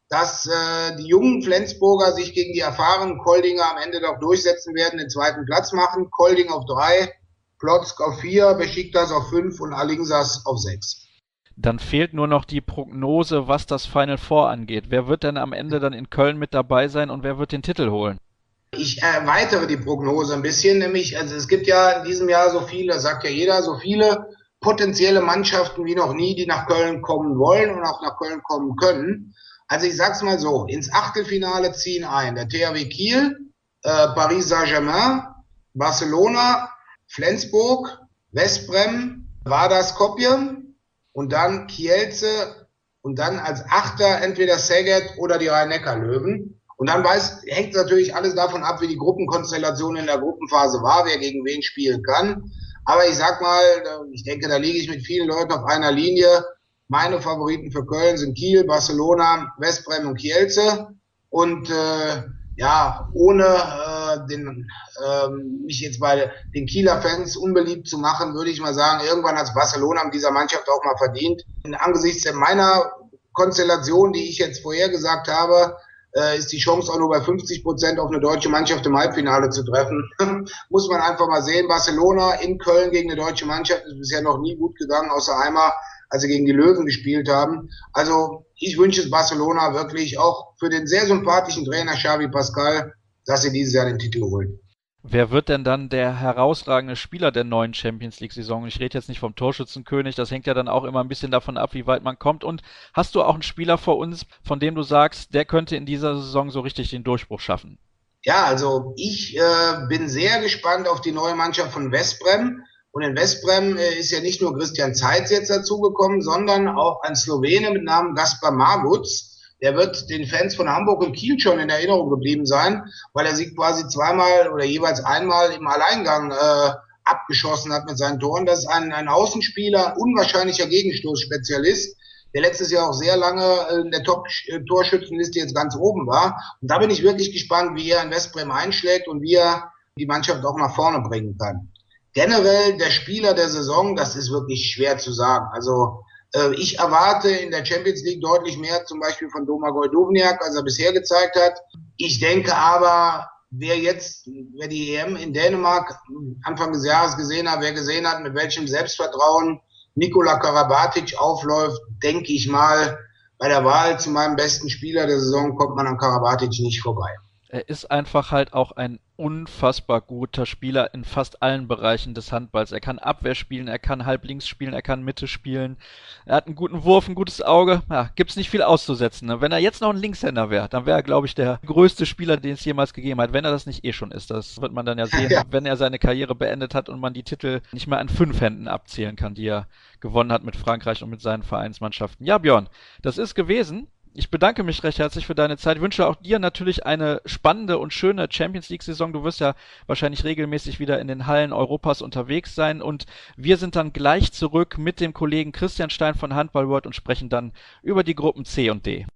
dass äh, die jungen Flensburger sich gegen die erfahrenen Koldinger am Ende doch durchsetzen werden, den zweiten Platz machen. Kolding auf drei, Plotzk auf vier, Besiktas auf fünf und Alingsas auf sechs. Dann fehlt nur noch die Prognose, was das Final Four angeht. Wer wird denn am Ende dann in Köln mit dabei sein und wer wird den Titel holen? Ich erweitere die Prognose ein bisschen, nämlich, also es gibt ja in diesem Jahr so viele, das sagt ja jeder, so viele potenzielle Mannschaften wie noch nie, die nach Köln kommen wollen und auch nach Köln kommen können. Also ich sag's mal so, ins Achtelfinale ziehen ein der T H W Kiel, äh, Paris Saint-Germain, Barcelona, Flensburg, Westbrem, Vardar Skopje und dann Kielce und dann als Achter entweder Szeged oder die Rhein-Neckar-Löwen. Und dann weiß, hängt natürlich alles davon ab, wie die Gruppenkonstellation in der Gruppenphase war, wer gegen wen spielen kann. Aber ich sag mal, ich denke, da liege ich mit vielen Leuten auf einer Linie. Meine Favoriten für Köln sind Kiel, Barcelona, Westbrem und Kielce. Und äh, ja, ohne äh, den, äh, mich jetzt bei den Kieler Fans unbeliebt zu machen, würde ich mal sagen, irgendwann hat Barcelona mit dieser Mannschaft auch mal verdient. Und angesichts meiner Konstellation, die ich jetzt vorhergesagt habe, äh, ist die Chance auch nur bei fünfzig Prozent auf eine deutsche Mannschaft im Halbfinale zu treffen. Muss man einfach mal sehen. Barcelona in Köln gegen eine deutsche Mannschaft ist bisher noch nie gut gegangen, außer einmal, als sie gegen die Löwen gespielt haben. Also ich wünsche es Barcelona wirklich auch für den sehr sympathischen Trainer Xavi Pascal, dass sie dieses Jahr den Titel holen. Wer wird denn dann der herausragende Spieler der neuen Champions League-Saison? Ich rede jetzt nicht vom Torschützenkönig, das hängt ja dann auch immer ein bisschen davon ab, wie weit man kommt. Und hast du auch einen Spieler vor uns, von dem du sagst, der könnte in dieser Saison so richtig den Durchbruch schaffen? Ja, also ich äh, bin sehr gespannt auf die neue Mannschaft von Westbrem. Und in Westbrem äh, ist ja nicht nur Christian Zeitz jetzt dazugekommen, sondern auch ein Slowene mit Namen Gaspar Marguc. Der wird den Fans von Hamburg und Kiel schon in Erinnerung geblieben sein, weil er sich quasi zweimal oder jeweils einmal im Alleingang äh, abgeschossen hat mit seinen Toren. Das ist ein, ein Außenspieler, unwahrscheinlicher Gegenstoßspezialist, der letztes Jahr auch sehr lange in der Top-Torschützenliste jetzt ganz oben war. Und da bin ich wirklich gespannt, wie er in Westbrem einschlägt und wie er die Mannschaft auch nach vorne bringen kann. Generell der Spieler der Saison, das ist wirklich schwer zu sagen. Also äh, ich erwarte in der Champions League deutlich mehr, zum Beispiel von Domagoj Duvnjak, als er bisher gezeigt hat. Ich denke aber, wer jetzt, wer die E M in Dänemark Anfang des Jahres gesehen hat, wer gesehen hat, mit welchem Selbstvertrauen Nikola Karabatic aufläuft, denke ich mal, bei der Wahl zu meinem besten Spieler der Saison kommt man an Karabatic nicht vorbei. Er ist einfach halt auch ein unfassbar guter Spieler in fast allen Bereichen des Handballs. Er kann Abwehr spielen, er kann halblinks spielen, er kann Mitte spielen. Er hat einen guten Wurf, ein gutes Auge. Ja, gibt's nicht viel auszusetzen. Ne? Wenn er jetzt noch ein Linkshänder wäre, dann wäre er, glaube ich, der größte Spieler, den es jemals gegeben hat. Wenn er das nicht eh schon ist, das wird man dann ja sehen, ja. Wenn er seine Karriere beendet hat und man die Titel nicht mehr an fünf Händen abzählen kann, die er gewonnen hat mit Frankreich und mit seinen Vereinsmannschaften. Ja, Björn, das ist gewesen. Ich bedanke mich recht herzlich für deine Zeit. Ich wünsche auch dir natürlich eine spannende und schöne Champions League-Saison. Du wirst ja wahrscheinlich regelmäßig wieder in den Hallen Europas unterwegs sein. Und wir sind dann gleich zurück mit dem Kollegen Christian Stein von Handball World und sprechen dann über die Gruppen C und D.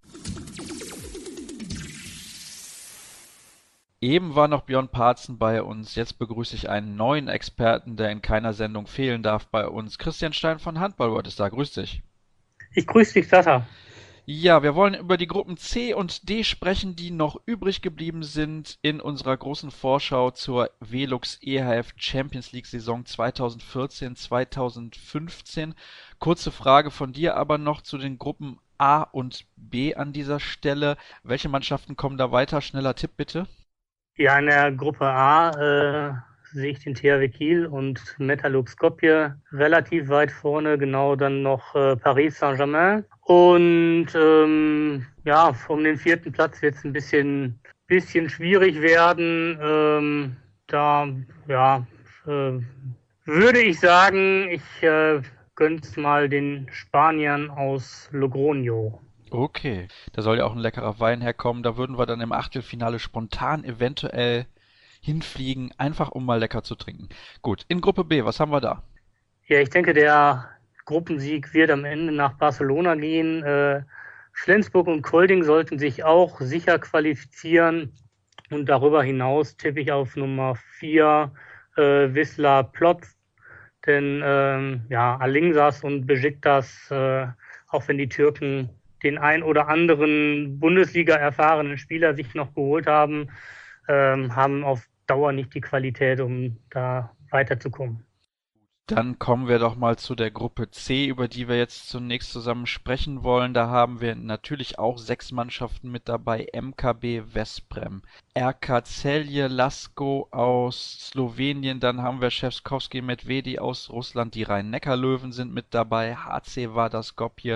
Eben war noch Björn Parzen bei uns. Jetzt begrüße ich einen neuen Experten, der in keiner Sendung fehlen darf bei uns. Christian Stein von Handball World ist da. Grüß dich. Ich grüße dich, Sascha. Ja, wir wollen über die Gruppen C und D sprechen, die noch übrig geblieben sind in unserer großen Vorschau zur Velux E H F Champions League Saison zweitausendvierzehn zweitausendfünfzehn. Kurze Frage von dir aber noch zu den Gruppen A und B an dieser Stelle. Welche Mannschaften kommen da weiter? Schneller Tipp bitte. Ja, in der Gruppe A äh, sehe ich den T H W Kiel und Metalurg Skopje relativ weit vorne, genau dann noch äh, Paris Saint-Germain. Und ähm, ja, um den vierten Platz wird es ein bisschen, bisschen schwierig werden. Ähm, da ja, äh, würde ich sagen, ich äh, gönn's mal den Spaniern aus Logroño. Okay, da soll ja auch ein leckerer Wein herkommen. Da würden wir dann im Achtelfinale spontan eventuell hinfliegen, einfach um mal lecker zu trinken. Gut, in Gruppe B, was haben wir da? Ja, ich denke, der Gruppensieg wird am Ende nach Barcelona gehen. Äh, Flensburg und Kolding sollten sich auch sicher qualifizieren. Und darüber hinaus tippe ich auf Nummer vier äh, Wisla Plotzk. Denn ähm, ja, Alingsas und Besiktas, äh, auch wenn die Türken den ein oder anderen Bundesliga erfahrenen Spieler sich noch geholt haben, ähm, haben auf Dauer nicht die Qualität, um da weiterzukommen. Dann kommen wir doch mal zu der Gruppe C, über die wir jetzt zunächst zusammen sprechen wollen. Da haben wir natürlich auch sechs Mannschaften mit dabei. M K B Veszprem, R K Celje Lasko aus Slowenien, dann haben wir Šefčovský Medvedi aus Russland, die Rhein-Neckar-Löwen sind mit dabei, H C Vardar Skopje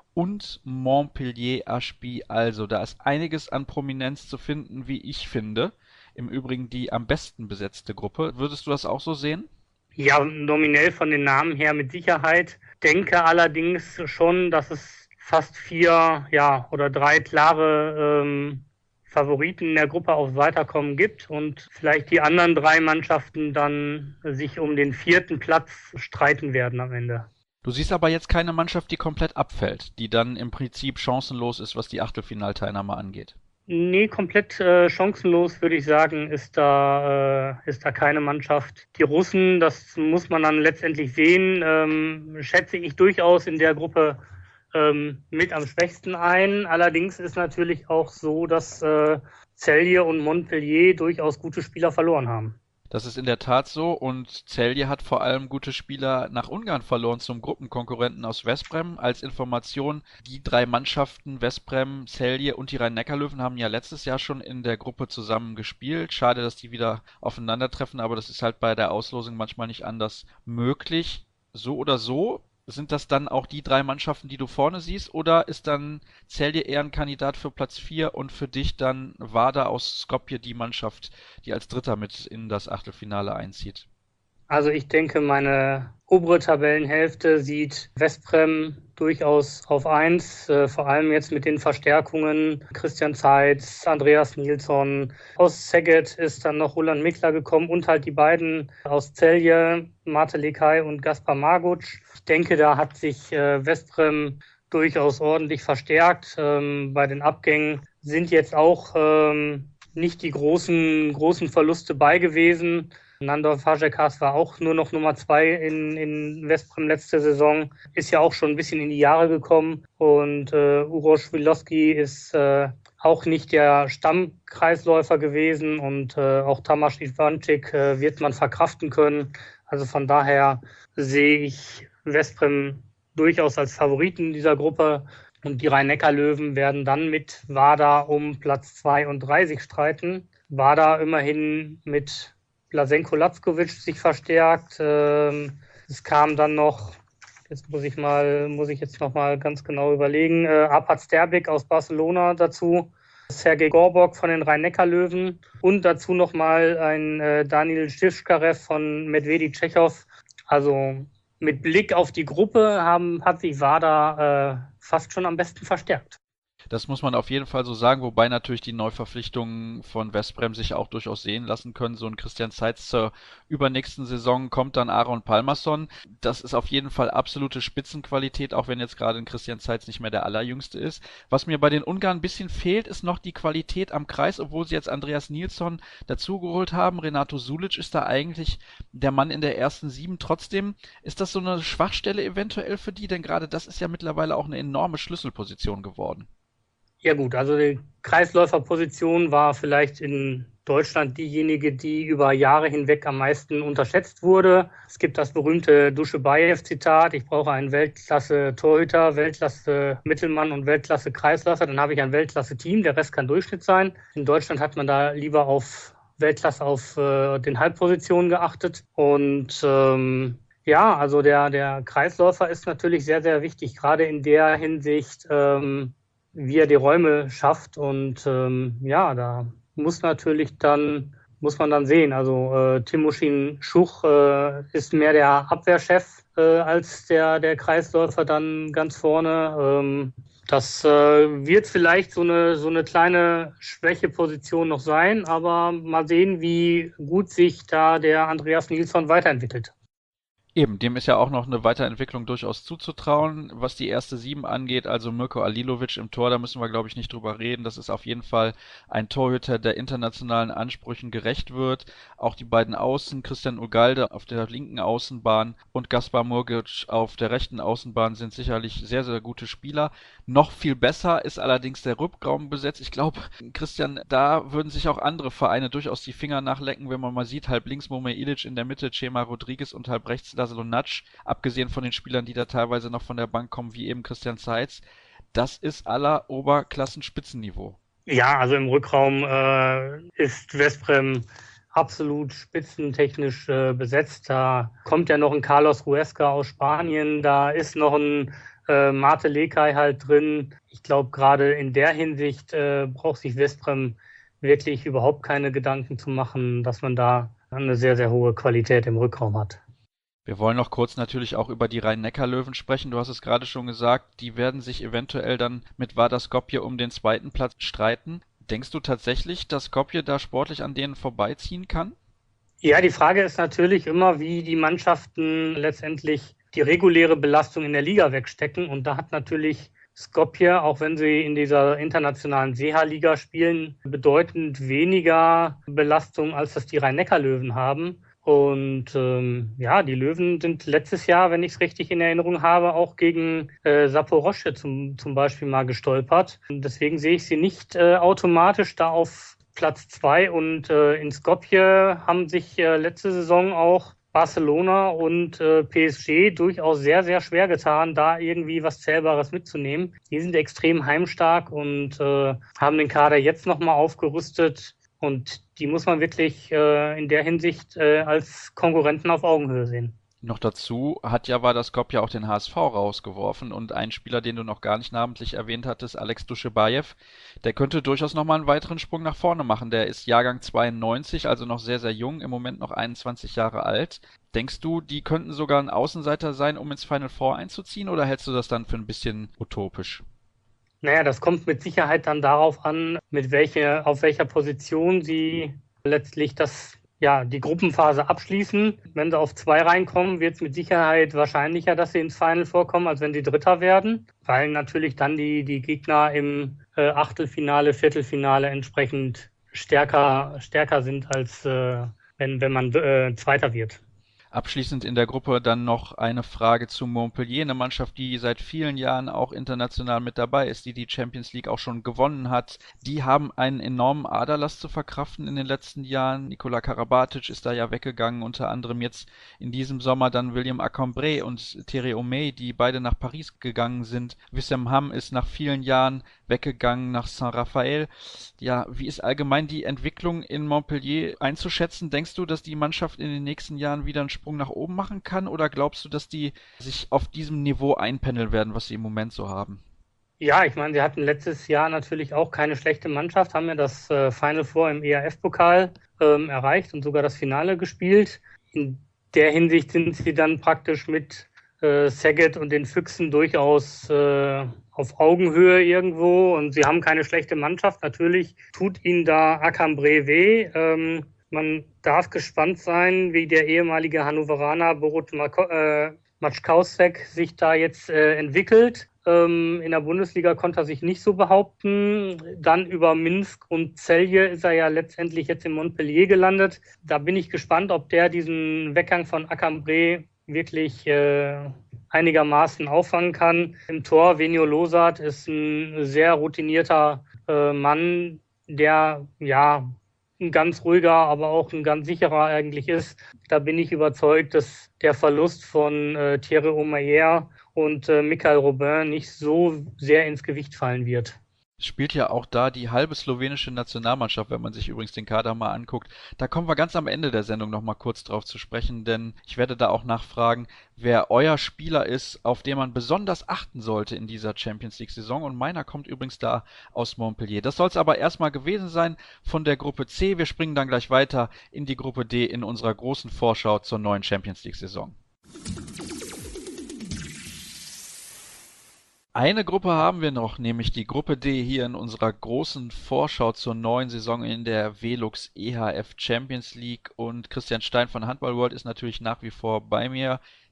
und Montpellier Ashby. Also da ist einiges an Prominenz zu finden, wie ich finde. Im Übrigen die am besten besetzte Gruppe. Würdest du das auch so sehen? Ja, nominell von den Namen her mit Sicherheit. Denke allerdings schon, dass es fast vier, ja, oder drei klare ähm, Favoriten in der Gruppe aufs Weiterkommen gibt und vielleicht die anderen drei Mannschaften dann sich um den vierten Platz streiten werden am Ende. Du siehst aber jetzt keine Mannschaft, die komplett abfällt, die dann im Prinzip chancenlos ist, was die Achtelfinalteilnahme angeht. Nee, komplett äh, chancenlos würde ich sagen, ist da, äh, ist da keine Mannschaft. Die Russen, das muss man dann letztendlich sehen, ähm, schätze ich durchaus in der Gruppe ähm, mit am schwächsten ein. Allerdings ist natürlich auch so, dass äh, Celje und Montpellier durchaus gute Spieler verloren haben. Das ist in der Tat so und Celje hat vor allem gute Spieler nach Ungarn verloren zum Gruppenkonkurrenten aus Veszprem. Als Information, die drei Mannschaften Veszprem, Celje und die Rhein-Neckar-Löwen haben ja letztes Jahr schon in der Gruppe zusammen gespielt. Schade, dass die wieder aufeinandertreffen, aber das ist halt bei der Auslosung manchmal nicht anders möglich. So oder so. Sind das dann auch die drei Mannschaften, die du vorne siehst, oder ist dann Celje eher ein Kandidat für Platz vier und für dich dann Vardar aus Skopje die Mannschaft, die als Dritter mit in das Achtelfinale einzieht? Also ich denke, meine obere Tabellenhälfte sieht Veszprem durchaus auf eins, äh, vor allem jetzt mit den Verstärkungen. Christian Zeitz, Andreas Nilsson. Aus Szeged ist dann noch Roland Mikla gekommen und halt die beiden aus Celje, Mate Lekaj und Gaspar Marguc. Ich denke, da hat sich äh, Veszprem durchaus ordentlich verstärkt. Ähm, bei den Abgängen sind jetzt auch ähm, nicht die großen, großen Verluste bei gewesen. Nandor Fazekas war auch nur noch Nummer zwei in, in Veszprem letzte Saison, ist ja auch schon ein bisschen in die Jahre gekommen und äh, Uroš Wilovský ist äh, auch nicht der Stammkreisläufer gewesen und äh, auch Tamas Ivančík äh, wird man verkraften können. Also von daher sehe ich Veszprem durchaus als Favoriten dieser Gruppe und die Rhein-Neckar-Löwen werden dann mit Vardar um Platz zwei und drei sich streiten. Vardar immerhin mit Blaženko Lackovic sich verstärkt. Ähm, es kam dann noch, jetzt muss ich mal, muss ich jetzt noch mal ganz genau überlegen, äh, Arpad Sterbik aus Barcelona dazu, Sergej Gorbok von den Rhein-Neckar-Löwen und dazu noch mal ein äh, Daniil Šiškarev von Medvedi Čechov. Also mit Blick auf die Gruppe haben, hat sich Vardar äh, fast schon am besten verstärkt. Das muss man auf jeden Fall so sagen, wobei natürlich die Neuverpflichtungen von Veszprem sich auch durchaus sehen lassen können. So ein Christian Zeitz zur übernächsten Saison kommt dann Aron Pálmarsson. Das ist auf jeden Fall absolute Spitzenqualität, auch wenn jetzt gerade ein Christian Zeitz nicht mehr der Allerjüngste ist. Was mir bei den Ungarn ein bisschen fehlt, ist noch die Qualität am Kreis, obwohl sie jetzt Andreas Nilsson dazugeholt haben. Renato Sulic ist da eigentlich der Mann in der ersten Sieben. Trotzdem ist das so eine Schwachstelle eventuell für die, denn gerade das ist ja mittlerweile auch eine enorme Schlüsselposition geworden. Ja gut, also die Kreisläuferposition war vielleicht in Deutschland diejenige, die über Jahre hinweg am meisten unterschätzt wurde. Es gibt das berühmte Duschebaev-Zitat, ich brauche einen Weltklasse-Torhüter, Weltklasse-Mittelmann und Weltklasse-Kreisläufer, dann habe ich ein Weltklasse-Team, der Rest kann Durchschnitt sein. In Deutschland hat man da lieber auf Weltklasse auf äh, den Halbpositionen geachtet und ähm, ja, also der, der Kreisläufer ist natürlich sehr, sehr wichtig, gerade in der Hinsicht, ähm, wie er die Räume schafft und ähm, ja, da muss natürlich dann, muss man dann sehen, also äh, Timoschin Schuch äh, ist mehr der Abwehrchef äh, als der, der Kreisläufer dann ganz vorne. Ähm, das äh, wird vielleicht so eine, so eine kleine Schwächeposition noch sein, aber mal sehen, wie gut sich da der Andreas Nilsson weiterentwickelt. Eben, dem ist ja auch noch eine Weiterentwicklung durchaus zuzutrauen, was die erste Sieben angeht. Also Mirko Alilovic im Tor, da müssen wir, glaube ich, nicht drüber reden. Das ist auf jeden Fall ein Torhüter, der internationalen Ansprüchen gerecht wird. Auch die beiden Außen, Christian Ugalde auf der linken Außenbahn und Gaspar Murgic auf der rechten Außenbahn, sind sicherlich sehr, sehr gute Spieler. Noch viel besser ist allerdings der Rückraum besetzt. Ich glaube, Christian, da würden sich auch andere Vereine durchaus die Finger nachlecken, wenn man mal sieht, halb links Momir Ilic, in der Mitte Chema Rodriguez und halb rechts Laszlo Natsch, abgesehen von den Spielern, die da teilweise noch von der Bank kommen, wie eben Christian Zeitz. Das ist aller Oberklassenspitzenniveau. Ja, also im Rückraum äh, ist Veszprém absolut spitzentechnisch äh, besetzt. Da kommt ja noch ein Carlos Huesca aus Spanien, da ist noch ein äh, Mate Lekaj halt drin. Ich glaube, gerade in der Hinsicht äh, braucht sich Veszprém wirklich überhaupt keine Gedanken zu machen, dass man da eine sehr, sehr hohe Qualität im Rückraum hat. Wir wollen noch kurz natürlich auch über die Rhein-Neckar-Löwen sprechen. Du hast es gerade schon gesagt, die werden sich eventuell dann mit Vardar Skopje um den zweiten Platz streiten. Denkst du tatsächlich, dass Skopje da sportlich an denen vorbeiziehen kann? Ja, die Frage ist natürlich immer, wie die Mannschaften letztendlich die reguläre Belastung in der Liga wegstecken. Und da hat natürlich Skopje, auch wenn sie in dieser internationalen Seha-Liga spielen, bedeutend weniger Belastung, als das die Rhein-Neckar-Löwen haben. Und ähm, ja, die Löwen sind letztes Jahr, wenn ich es richtig in Erinnerung habe, auch gegen äh, Saporoschje zum, zum Beispiel mal gestolpert. Und deswegen sehe ich sie nicht äh, automatisch da auf Platz zwei. Und äh, in Skopje haben sich äh, letzte Saison auch Barcelona und äh, P S G durchaus sehr, sehr schwer getan, da irgendwie was Zählbares mitzunehmen. Die sind extrem heimstark und äh, haben den Kader jetzt nochmal aufgerüstet. Und die muss man wirklich äh, in der Hinsicht äh, als Konkurrenten auf Augenhöhe sehen. Noch dazu hat ja Vardar Skopje auch den H S V rausgeworfen und ein Spieler, den du noch gar nicht namentlich erwähnt hattest, Alex Duschebaev, der könnte durchaus nochmal einen weiteren Sprung nach vorne machen. Der ist Jahrgang zweiundneunzig, also noch sehr, sehr jung, im Moment noch einundzwanzig Jahre alt. Denkst du, die könnten sogar ein Außenseiter sein, um ins Final Four einzuziehen, oder hältst du das dann für ein bisschen utopisch? Naja, das kommt mit Sicherheit dann darauf an, mit welche, auf welcher Position sie letztlich das, ja, die Gruppenphase abschließen. Wenn sie auf zwei reinkommen, wird es mit Sicherheit wahrscheinlicher, dass sie ins Final vorkommen, als wenn sie Dritter werden, weil natürlich dann die, die Gegner im äh, Achtelfinale, Viertelfinale entsprechend stärker, stärker sind, als äh, wenn, wenn man äh, Zweiter wird. Abschließend in der Gruppe dann noch eine Frage zu Montpellier, eine Mannschaft, die seit vielen Jahren auch international mit dabei ist, die die Champions League auch schon gewonnen hat. Die haben einen enormen Aderlass zu verkraften in den letzten Jahren. Nikola Karabatic ist da ja weggegangen, unter anderem jetzt in diesem Sommer dann William Acambré und Thierry Homey, die beide nach Paris gegangen sind. Wissam Ham ist nach vielen Jahren weggegangen nach Saint-Raphael. Ja, wie ist allgemein die Entwicklung in Montpellier einzuschätzen? Denkst du, dass die Mannschaft in den nächsten Jahren wieder einen Sprung nach oben machen kann, oder glaubst du, dass die sich auf diesem Niveau einpendeln werden, was sie im Moment so haben? Ja, ich meine, sie hatten letztes Jahr natürlich auch keine schlechte Mannschaft, haben ja das äh, Final Four im E R F-Pokal ähm, erreicht und sogar das Finale gespielt. In der Hinsicht sind sie dann praktisch mit äh, Szeged und den Füchsen durchaus äh, auf Augenhöhe irgendwo, und sie haben keine schlechte Mannschaft. Natürlich tut ihnen da Acambré weh. Ähm, man darf gespannt sein, wie der ehemalige Hannoveraner Borut äh, Mačkausek sich da jetzt äh, entwickelt. Ähm, in der Bundesliga konnte er sich nicht so behaupten. Dann über Minsk und Celje ist er ja letztendlich jetzt in Montpellier gelandet. Da bin ich gespannt, ob der diesen Weggang von Acambré wirklich äh, einigermaßen auffangen kann. Im Tor Venio Losat ist ein sehr routinierter äh, Mann, der ja ein ganz ruhiger, aber auch ein ganz sicherer eigentlich ist. Da bin ich überzeugt, dass der Verlust von äh, Thierry Omeyer und äh, Michael Robin nicht so sehr ins Gewicht fallen wird. Spielt ja auch da die halbe slowenische Nationalmannschaft, wenn man sich übrigens den Kader mal anguckt. Da kommen wir ganz am Ende der Sendung nochmal kurz drauf zu sprechen, denn ich werde da auch nachfragen, wer euer Spieler ist, auf den man besonders achten sollte in dieser Champions League-Saison. Und meiner kommt übrigens da aus Montpellier. Das soll es aber erstmal gewesen sein von der Gruppe C. Wir springen dann gleich weiter in die Gruppe D in unserer großen Vorschau zur neuen Champions League-Saison. Eine Gruppe haben wir noch, nämlich die Gruppe D hier in unserer großen Vorschau zur neuen Saison in der Velux E H F Champions League. Und Christian Stein von Handball World ist natürlich nach wie vor bei mir.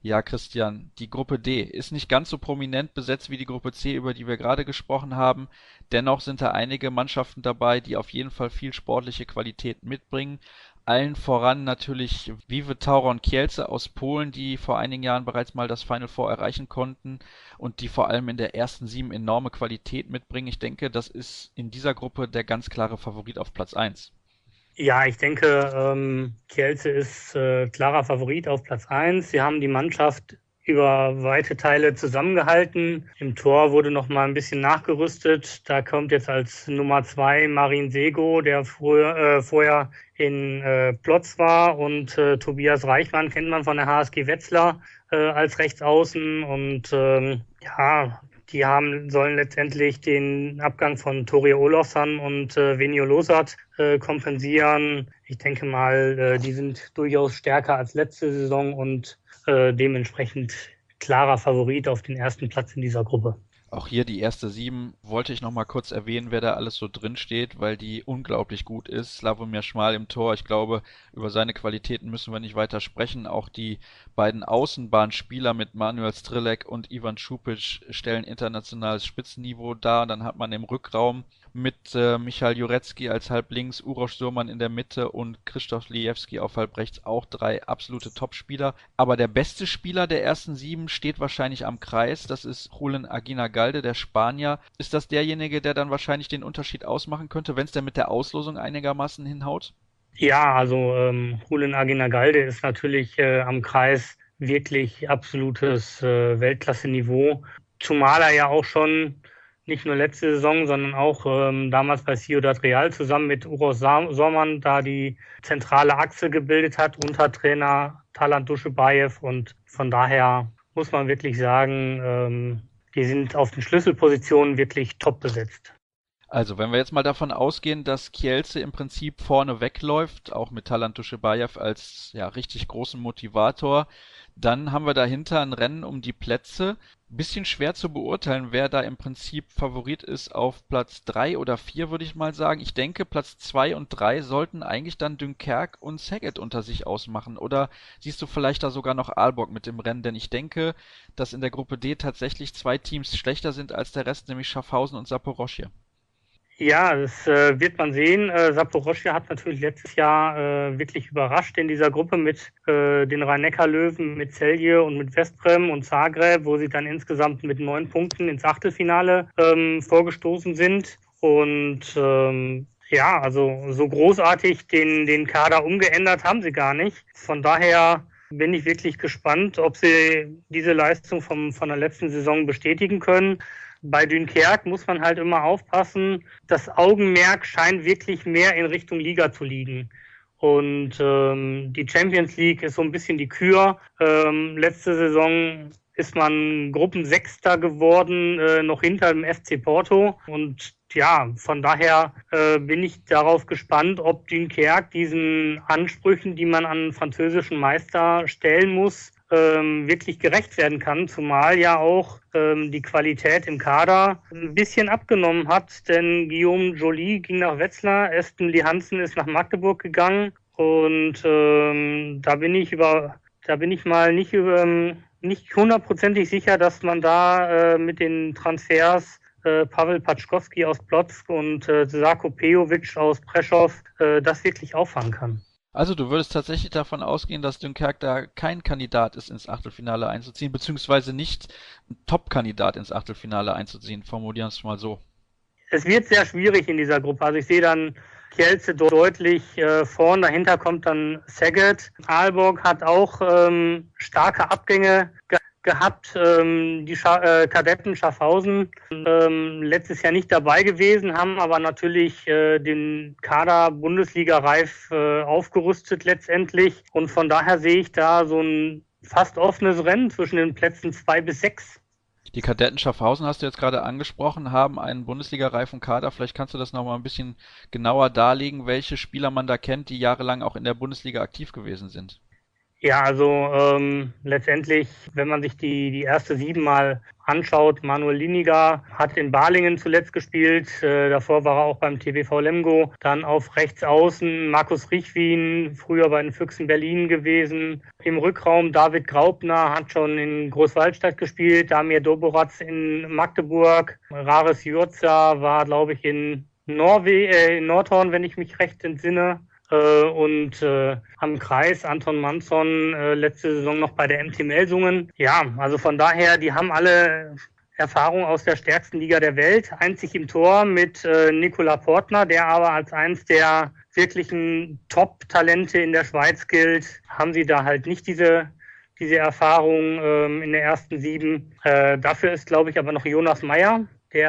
Ja, Christian, die Gruppe D ist nicht ganz so prominent besetzt wie die Gruppe C, über die wir gerade gesprochen haben. Dennoch sind da einige Mannschaften dabei, die auf jeden Fall viel sportliche Qualität mitbringen. Allen voran natürlich Vive Tauron Kielce aus Polen, die vor einigen Jahren bereits mal das Final Four erreichen konnten und die vor allem in der ersten Sieben enorme Qualität mitbringen. Ich denke, das ist in dieser Gruppe der ganz klare Favorit auf Platz eins. Ja, ich denke, ähm, Kielce ist äh, klarer Favorit auf Platz eins. Sie haben die Mannschaft über weite Teile zusammengehalten. Im Tor wurde noch mal ein bisschen nachgerüstet. Da kommt jetzt als Nummer zwei Marin Sego, der früher, äh, vorher in äh, Plotz war, und äh, Tobias Reichmann kennt man von der H S G Wetzlar äh, als Rechtsaußen. Und ähm, ja, die haben, sollen letztendlich den Abgang von Tori Olofsson und äh, Venio Losat äh, kompensieren. Ich denke mal, äh, die sind durchaus stärker als letzte Saison und äh, dementsprechend klarer Favorit auf den ersten Platz in dieser Gruppe. Auch hier die erste Sieben wollte ich noch mal kurz erwähnen, wer da alles so drin steht, weil die unglaublich gut ist. Slavomir Schmal im Tor, ich glaube, über seine Qualitäten müssen wir nicht weiter sprechen. Auch die beiden Außenbahnspieler mit Manuel Strelec und Ivan Šupić stellen internationales Spitzenniveau dar. Dann hat man im Rückraum mit äh, Michal Jurecki als Halblinks, Uroš Surman in der Mitte und Krzysztof Lijewski auf Halbrechts auch drei absolute Topspieler. Aber der beste Spieler der ersten Sieben steht wahrscheinlich am Kreis. Das ist Julen Aguinalde, der Spanier. Ist das derjenige, der dann wahrscheinlich den Unterschied ausmachen könnte, wenn es denn mit der Auslosung einigermaßen hinhaut? Ja, also ähm, Julen Aguinalde ist natürlich äh, am Kreis wirklich absolutes äh, Weltklasse-Niveau. Zumal er ja auch schon nicht nur letzte Saison, sondern auch ähm, damals bei Ciudad Real zusammen mit Uroš Surman da die zentrale Achse gebildet hat unter Trainer Talant Dušebaev, und von daher muss man wirklich sagen, ähm, die sind auf den Schlüsselpositionen wirklich top besetzt. Also, wenn wir jetzt mal davon ausgehen, dass Kielce im Prinzip vorne wegläuft, auch mit Talant Dušebaev als ja richtig großen Motivator, dann haben wir dahinter ein Rennen um die Plätze. Bisschen schwer zu beurteilen, wer da im Prinzip Favorit ist auf Platz drei oder vier, würde ich mal sagen. Ich denke, Platz zwei und drei sollten eigentlich dann Dunkerque und Szeged unter sich ausmachen. Oder siehst du vielleicht da sogar noch Aalborg mit im Rennen? Denn ich denke, dass in der Gruppe D tatsächlich zwei Teams schlechter sind als der Rest, nämlich Schaffhausen und Saporoschje. Ja, das äh, wird man sehen. Äh, Saporoschje hat natürlich letztes Jahr äh, wirklich überrascht in dieser Gruppe mit äh, den Rhein-Neckar-Löwen, mit Celje und mit Veszprém und Zagreb, wo sie dann insgesamt mit neun Punkten ins Achtelfinale ähm, vorgestoßen sind. Und ähm, ja, also so großartig den, den Kader umgeändert haben sie gar nicht. Von daher bin ich wirklich gespannt, ob sie diese Leistung vom, von der letzten Saison bestätigen können. Bei Dunkerque muss man halt immer aufpassen. Das Augenmerk scheint wirklich mehr in Richtung Liga zu liegen. Und ähm, die Champions League ist so ein bisschen die Kür. Ähm, letzte Saison ist man Gruppensechster geworden, äh, noch hinter dem F C Porto. Und ja, von daher äh, bin ich darauf gespannt, ob Dunkerque diesen Ansprüchen, die man an französischen Meister stellen muss, ähm, wirklich gerecht werden kann, zumal ja auch ähm, die Qualität im Kader ein bisschen abgenommen hat, denn Guillaume Joly ging nach Wetzlar, Espen Lee Hansen ist nach Magdeburg gegangen, und ähm, da bin ich über, da bin ich mal nicht über, nicht hundertprozentig sicher, dass man da äh, mit den Transfers äh, Pavel Paczkowski aus Plock und äh, Sako Pejovic aus Prešov äh, das wirklich auffangen kann. Also du würdest tatsächlich davon ausgehen, dass Dunkerque da kein Kandidat ist, ins Achtelfinale einzuziehen, beziehungsweise nicht ein Top-Kandidat ins Achtelfinale einzuziehen, formulieren wir es mal so. Es wird sehr schwierig in dieser Gruppe. Also ich sehe dann Kielce deutlich äh, vorn, dahinter kommt dann Szeged. Aalborg hat auch ähm, starke Abgänge ge gehabt. Ähm, die Scha äh, Kadetten Schaffhausen ähm, letztes Jahr nicht dabei gewesen, haben aber natürlich äh, den Kader Bundesliga-reif äh, aufgerüstet letztendlich. Und von daher sehe ich da so ein fast offenes Rennen zwischen den Plätzen zwei bis sechs. Die Kadetten Schaffhausen hast du jetzt gerade angesprochen, haben einen Bundesliga-reifen Kader. Vielleicht kannst du das nochmal ein bisschen genauer darlegen, welche Spieler man da kennt, die jahrelang auch in der Bundesliga aktiv gewesen sind. Ja, also ähm, letztendlich, wenn man sich die, die erste sieben mal anschaut, Manuel Liniger hat in Balingen zuletzt gespielt, äh, davor war er auch beim T V V Lemgo, dann auf rechts außen Markus Richwin, früher bei den Füchsen Berlin gewesen, im Rückraum David Graupner hat schon in Großwaldstadt gespielt, Damir Doboratz in Magdeburg, Rares Jurza war, glaube ich, in Norwe äh, in Nordhorn, wenn ich mich recht entsinne. Äh, und äh, am Kreis Anton Manson äh, letzte Saison noch bei der M T Melsungen. Ja, also von daher, die haben alle Erfahrung aus der stärksten Liga der Welt. Einzig im Tor mit äh, Nicola Portner, der aber als eins der wirklichen Top-Talente in der Schweiz gilt, haben sie da halt nicht diese diese Erfahrung ähm, in der ersten sieben. Äh, dafür ist, glaube ich, aber noch Jonas Meyer,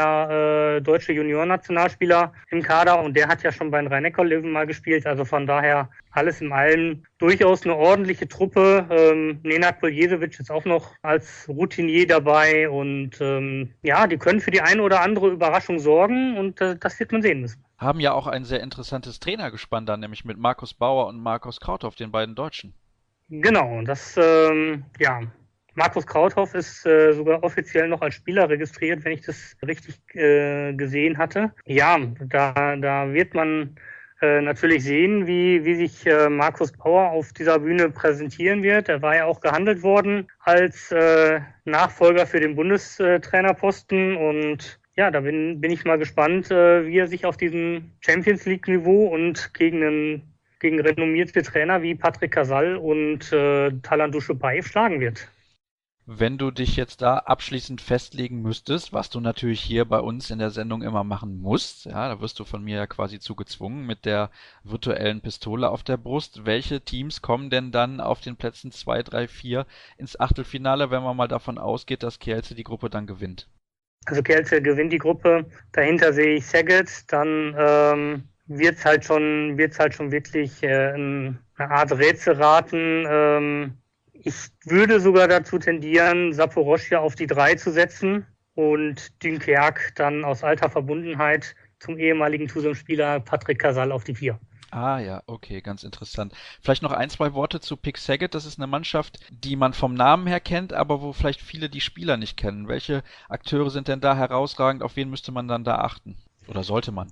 der äh, deutsche Juniorennationalspieler im Kader, und der hat ja schon bei den Rhein-Neckar-Löwen mal gespielt, also von daher alles in allem durchaus eine ordentliche Truppe. Ähm, Nenad Poljesevic ist auch noch als Routinier dabei und ähm, ja, die können für die eine oder andere Überraschung sorgen und äh, das wird man sehen müssen. Haben ja auch ein sehr interessantes Trainergespann dann, nämlich mit Markus Bauer und Markus Krauthoff, den beiden Deutschen. Genau, das, ähm, ja, Markus Krauthoff ist äh, sogar offiziell noch als Spieler registriert, wenn ich das richtig äh, gesehen hatte. Ja, da, da wird man äh, natürlich sehen, wie, wie sich äh, Markus Bauer auf dieser Bühne präsentieren wird. Er war ja auch gehandelt worden als äh, Nachfolger für den Bundestrainerposten und ja, da bin, bin ich mal gespannt, äh, wie er sich auf diesem Champions League-Niveau und gegen einen gegen renommierte Trainer wie Patrick Casal und äh, Talan Dushubaev schlagen wird. Wenn du dich jetzt da abschließend festlegen müsstest, was du natürlich hier bei uns in der Sendung immer machen musst, ja, da wirst du von mir ja quasi zu gezwungen mit der virtuellen Pistole auf der Brust. Welche Teams kommen denn dann auf den Plätzen zwei, drei, vier ins Achtelfinale, wenn man mal davon ausgeht, dass Kielce die Gruppe dann gewinnt? Also Kielce gewinnt die Gruppe, dahinter sehe ich Szeged, dann ähm, wird's halt schon, wird's halt schon wirklich äh, eine Art Rätselraten. Ähm, ich würde sogar dazu tendieren, Saporoschja auf die drei zu setzen und Dunkerque dann aus alter Verbundenheit zum ehemaligen Tusum-Spieler Patrick Casal auf die vier. Ah ja, okay, ganz interessant. Vielleicht noch ein, zwei Worte zu Pick Szeged. Das ist eine Mannschaft, die man vom Namen her kennt, aber wo vielleicht viele die Spieler nicht kennen. Welche Akteure sind denn da herausragend? Auf wen müsste man dann da achten? Oder sollte man?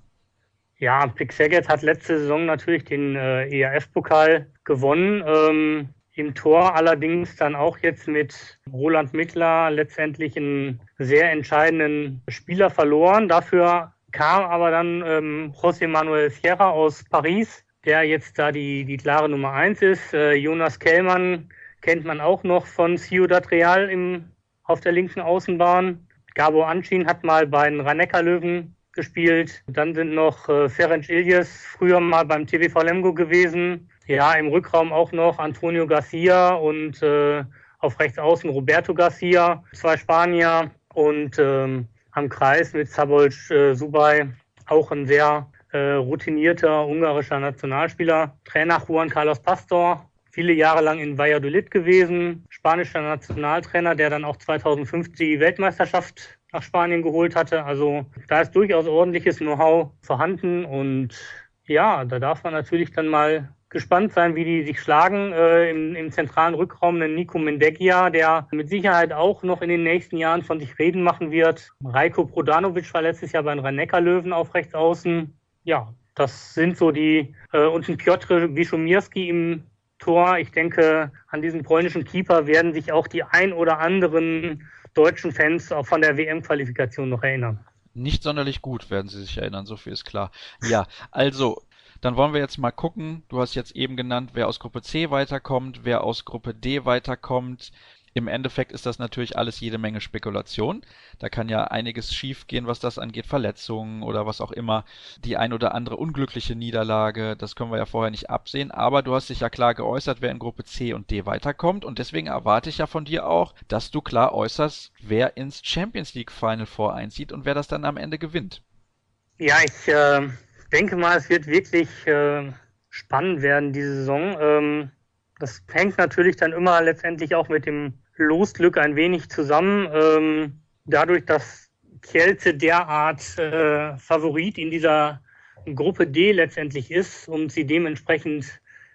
Ja, Pick Szeged hat letzte Saison natürlich den äh, E R F-Pokal gewonnen. Ähm, Im Tor allerdings dann auch jetzt mit Roland Mittler letztendlich einen sehr entscheidenden Spieler verloren. Dafür kam aber dann ähm, José Manuel Sierra aus Paris, der jetzt da die, die klare Nummer eins ist. Äh, Jonas Kellmann kennt man auch noch von Ciudad Real im, auf der linken Außenbahn. Gabor Ancin hat mal bei den Rhein-Neckar-Löwen gespielt. Dann sind noch äh, Ferenc Ilyes, früher mal beim T V V Lemgo gewesen. Ja, im Rückraum auch noch Antonio Garcia und äh, auf rechts außen Roberto Garcia, zwei Spanier und ähm, am Kreis mit Szabolcs äh, Subaj, auch ein sehr äh, routinierter ungarischer Nationalspieler. Trainer Juan Carlos Pastor, viele Jahre lang in Valladolid gewesen, spanischer Nationaltrainer, der dann auch zweitausendfünf die Weltmeisterschaft nach Spanien geholt hatte. Also da ist durchaus ordentliches Know-how vorhanden und ja, da darf man natürlich dann mal gespannt sein, wie die sich schlagen. Äh, im, im zentralen Rückraum einen Nico Mendegia, der mit Sicherheit auch noch in den nächsten Jahren von sich reden machen wird. Rajko Prodanovic war letztes Jahr bei den Rhein-Neckar-Löwen auf rechts außen. Ja, das sind so die, äh, und ein Piotr Wiszomirski im Tor. Ich denke, an diesen polnischen Keeper werden sich auch die ein oder anderen deutschen Fans auch von der W M-Qualifikation noch erinnern. Nicht sonderlich gut, werden sie sich erinnern, so viel ist klar. Ja, also, dann wollen wir jetzt mal gucken. Du hast jetzt eben genannt, wer aus Gruppe C weiterkommt, wer aus Gruppe D weiterkommt. Im Endeffekt ist das natürlich alles jede Menge Spekulation. Da kann ja einiges schief gehen, was das angeht, Verletzungen oder was auch immer. Die ein oder andere unglückliche Niederlage, das können wir ja vorher nicht absehen. Aber du hast dich ja klar geäußert, wer in Gruppe C und D weiterkommt. Und deswegen erwarte ich ja von dir auch, dass du klar äußerst, wer ins Champions League Final Four einzieht und wer das dann am Ende gewinnt. Ja, ich äh, denke mal, es wird wirklich äh, spannend werden diese Saison. Ähm, das hängt natürlich dann immer letztendlich auch mit dem Losglück ein wenig zusammen. Ähm, dadurch, dass Kielce derart äh, Favorit in dieser Gruppe D letztendlich ist und sie dementsprechend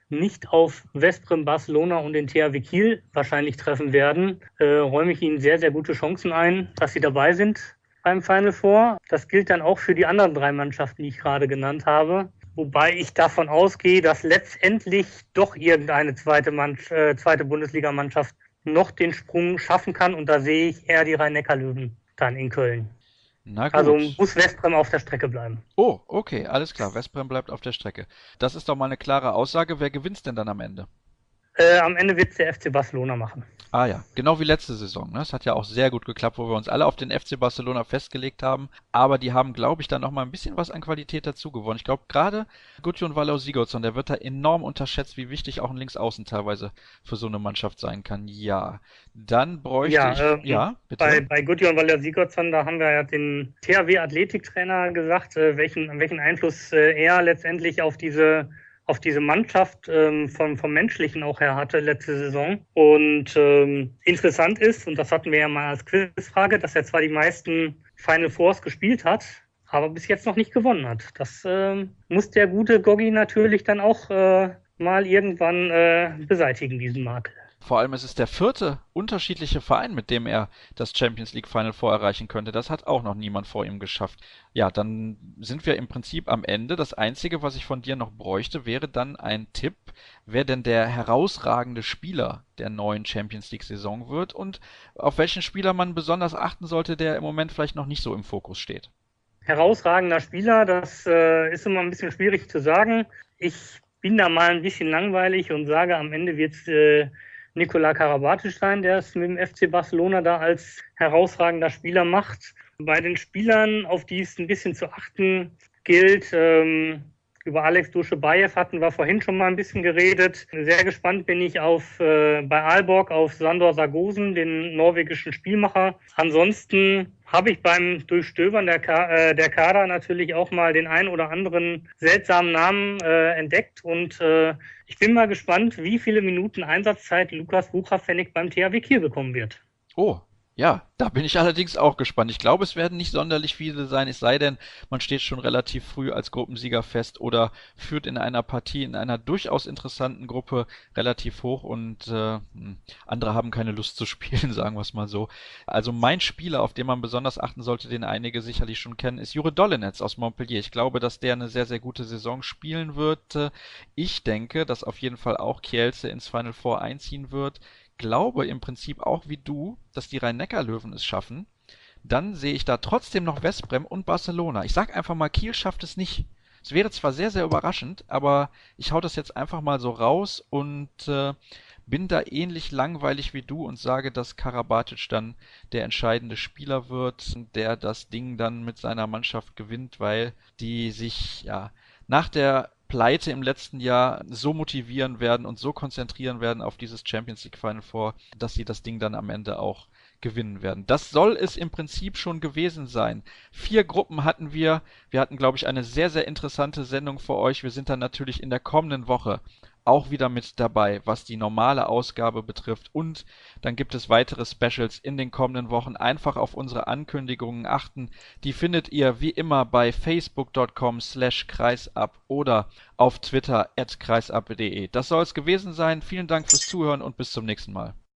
nicht auf Veszprém, Barcelona und den T H W Kiel wahrscheinlich treffen werden, äh, räume ich ihnen sehr, sehr gute Chancen ein, dass sie dabei sind beim Final Four. Das gilt dann auch für die anderen drei Mannschaften, die ich gerade genannt habe. Wobei ich davon ausgehe, dass letztendlich doch irgendeine zweite, Mann- äh, zweite Bundesligamannschaft noch den Sprung schaffen kann. Und da sehe ich eher die Rhein-Neckar-Löwen dann in Köln. Na gut. Also muss Veszprém auf der Strecke bleiben. Oh, okay, alles klar. Veszprém bleibt auf der Strecke. Das ist doch mal eine klare Aussage. Wer gewinnt denn dann am Ende? Äh, am Ende wird es der F C Barcelona machen. Ah ja, genau wie letzte Saison. Ne? Es hat ja auch sehr gut geklappt, wo wir uns alle auf den F C Barcelona festgelegt haben. Aber die haben, glaube ich, dann noch mal ein bisschen was an Qualität dazu gewonnen. Ich glaube, gerade Gudjon Valor Sigurdsson, der wird da enorm unterschätzt, wie wichtig auch ein Linksaußen teilweise für so eine Mannschaft sein kann. Ja, dann bräuchte Ja, ich... ähm, ja, bitte. Bei, bei Gudjon Valor Sigurdsson, da haben wir ja den T H W-Athletiktrainer gesagt, äh, welchen, welchen Einfluss äh, er letztendlich auf diese auf diese Mannschaft ähm, vom, vom Menschlichen auch her hatte letzte Saison. Und ähm, interessant ist, und das hatten wir ja mal als Quizfrage, dass er zwar die meisten Final Fours gespielt hat, aber bis jetzt noch nicht gewonnen hat. Das ähm, muss der gute Goggi natürlich dann auch äh, mal irgendwann äh, beseitigen, diesen Makel. Vor allem ist es der vierte unterschiedliche Verein, mit dem er das Champions League Final Four erreichen könnte. Das hat auch noch niemand vor ihm geschafft. Ja, dann sind wir im Prinzip am Ende. Das Einzige, was ich von dir noch bräuchte, wäre dann ein Tipp, wer denn der herausragende Spieler der neuen Champions League Saison wird und auf welchen Spieler man besonders achten sollte, der im Moment vielleicht noch nicht so im Fokus steht. Herausragender Spieler, das äh, ist immer ein bisschen schwierig zu sagen. Ich bin da mal ein bisschen langweilig und sage, am Ende wird es äh, Nikola Karabatic sein, der es mit dem F C Barcelona da als herausragender Spieler macht. Bei den Spielern, auf die es ein bisschen zu achten gilt, ähm, über Alex Duschebaev hatten wir vorhin schon mal ein bisschen geredet. Sehr gespannt bin ich auf äh, bei Aalborg auf Sandor Sargosen, den norwegischen Spielmacher. Ansonsten habe ich beim Durchstöbern der, Ka- äh, der Kader natürlich auch mal den einen oder anderen seltsamen Namen äh, entdeckt. Und äh, ich bin mal gespannt, wie viele Minuten Einsatzzeit Lukas Wucherpfennig beim T H W Kiel bekommen wird. Oh, ja, da bin ich allerdings auch gespannt. Ich glaube, es werden nicht sonderlich viele sein, es sei denn, man steht schon relativ früh als Gruppensieger fest oder führt in einer Partie, in einer durchaus interessanten Gruppe relativ hoch und äh, andere haben keine Lust zu spielen, sagen wir es mal so. Also mein Spieler, auf den man besonders achten sollte, den einige sicherlich schon kennen, ist Jure Dolenec aus Montpellier. Ich glaube, dass der eine sehr, sehr gute Saison spielen wird. Ich denke, dass auf jeden Fall auch Kielce ins Final Four einziehen wird. Glaube im Prinzip auch wie du, dass die Rhein-Neckar-Löwen es schaffen. Dann sehe ich da trotzdem noch Veszprém und Barcelona. Ich sag einfach mal, Kiel schafft es nicht. Es wäre zwar sehr, sehr überraschend, aber ich hau das jetzt einfach mal so raus und äh, bin da ähnlich langweilig wie du und sage, dass Karabatic dann der entscheidende Spieler wird, der das Ding dann mit seiner Mannschaft gewinnt, weil die sich ja nach der Pleite im letzten Jahr so motivieren werden und so konzentrieren werden auf dieses Champions League Final Four, dass sie das Ding dann am Ende auch gewinnen werden. Das soll es im Prinzip schon gewesen sein. Vier Gruppen hatten wir. Wir hatten, glaube ich, eine sehr, sehr interessante Sendung für euch. Wir sind dann natürlich in der kommenden Woche auch wieder mit dabei, was die normale Ausgabe betrifft. Und dann gibt es weitere Specials in den kommenden Wochen. Einfach auf unsere Ankündigungen achten. Die findet ihr wie immer bei facebook punkt com slash kreisab oder auf Twitter at kreisab punkt de. Das soll es gewesen sein. Vielen Dank fürs Zuhören und bis zum nächsten Mal.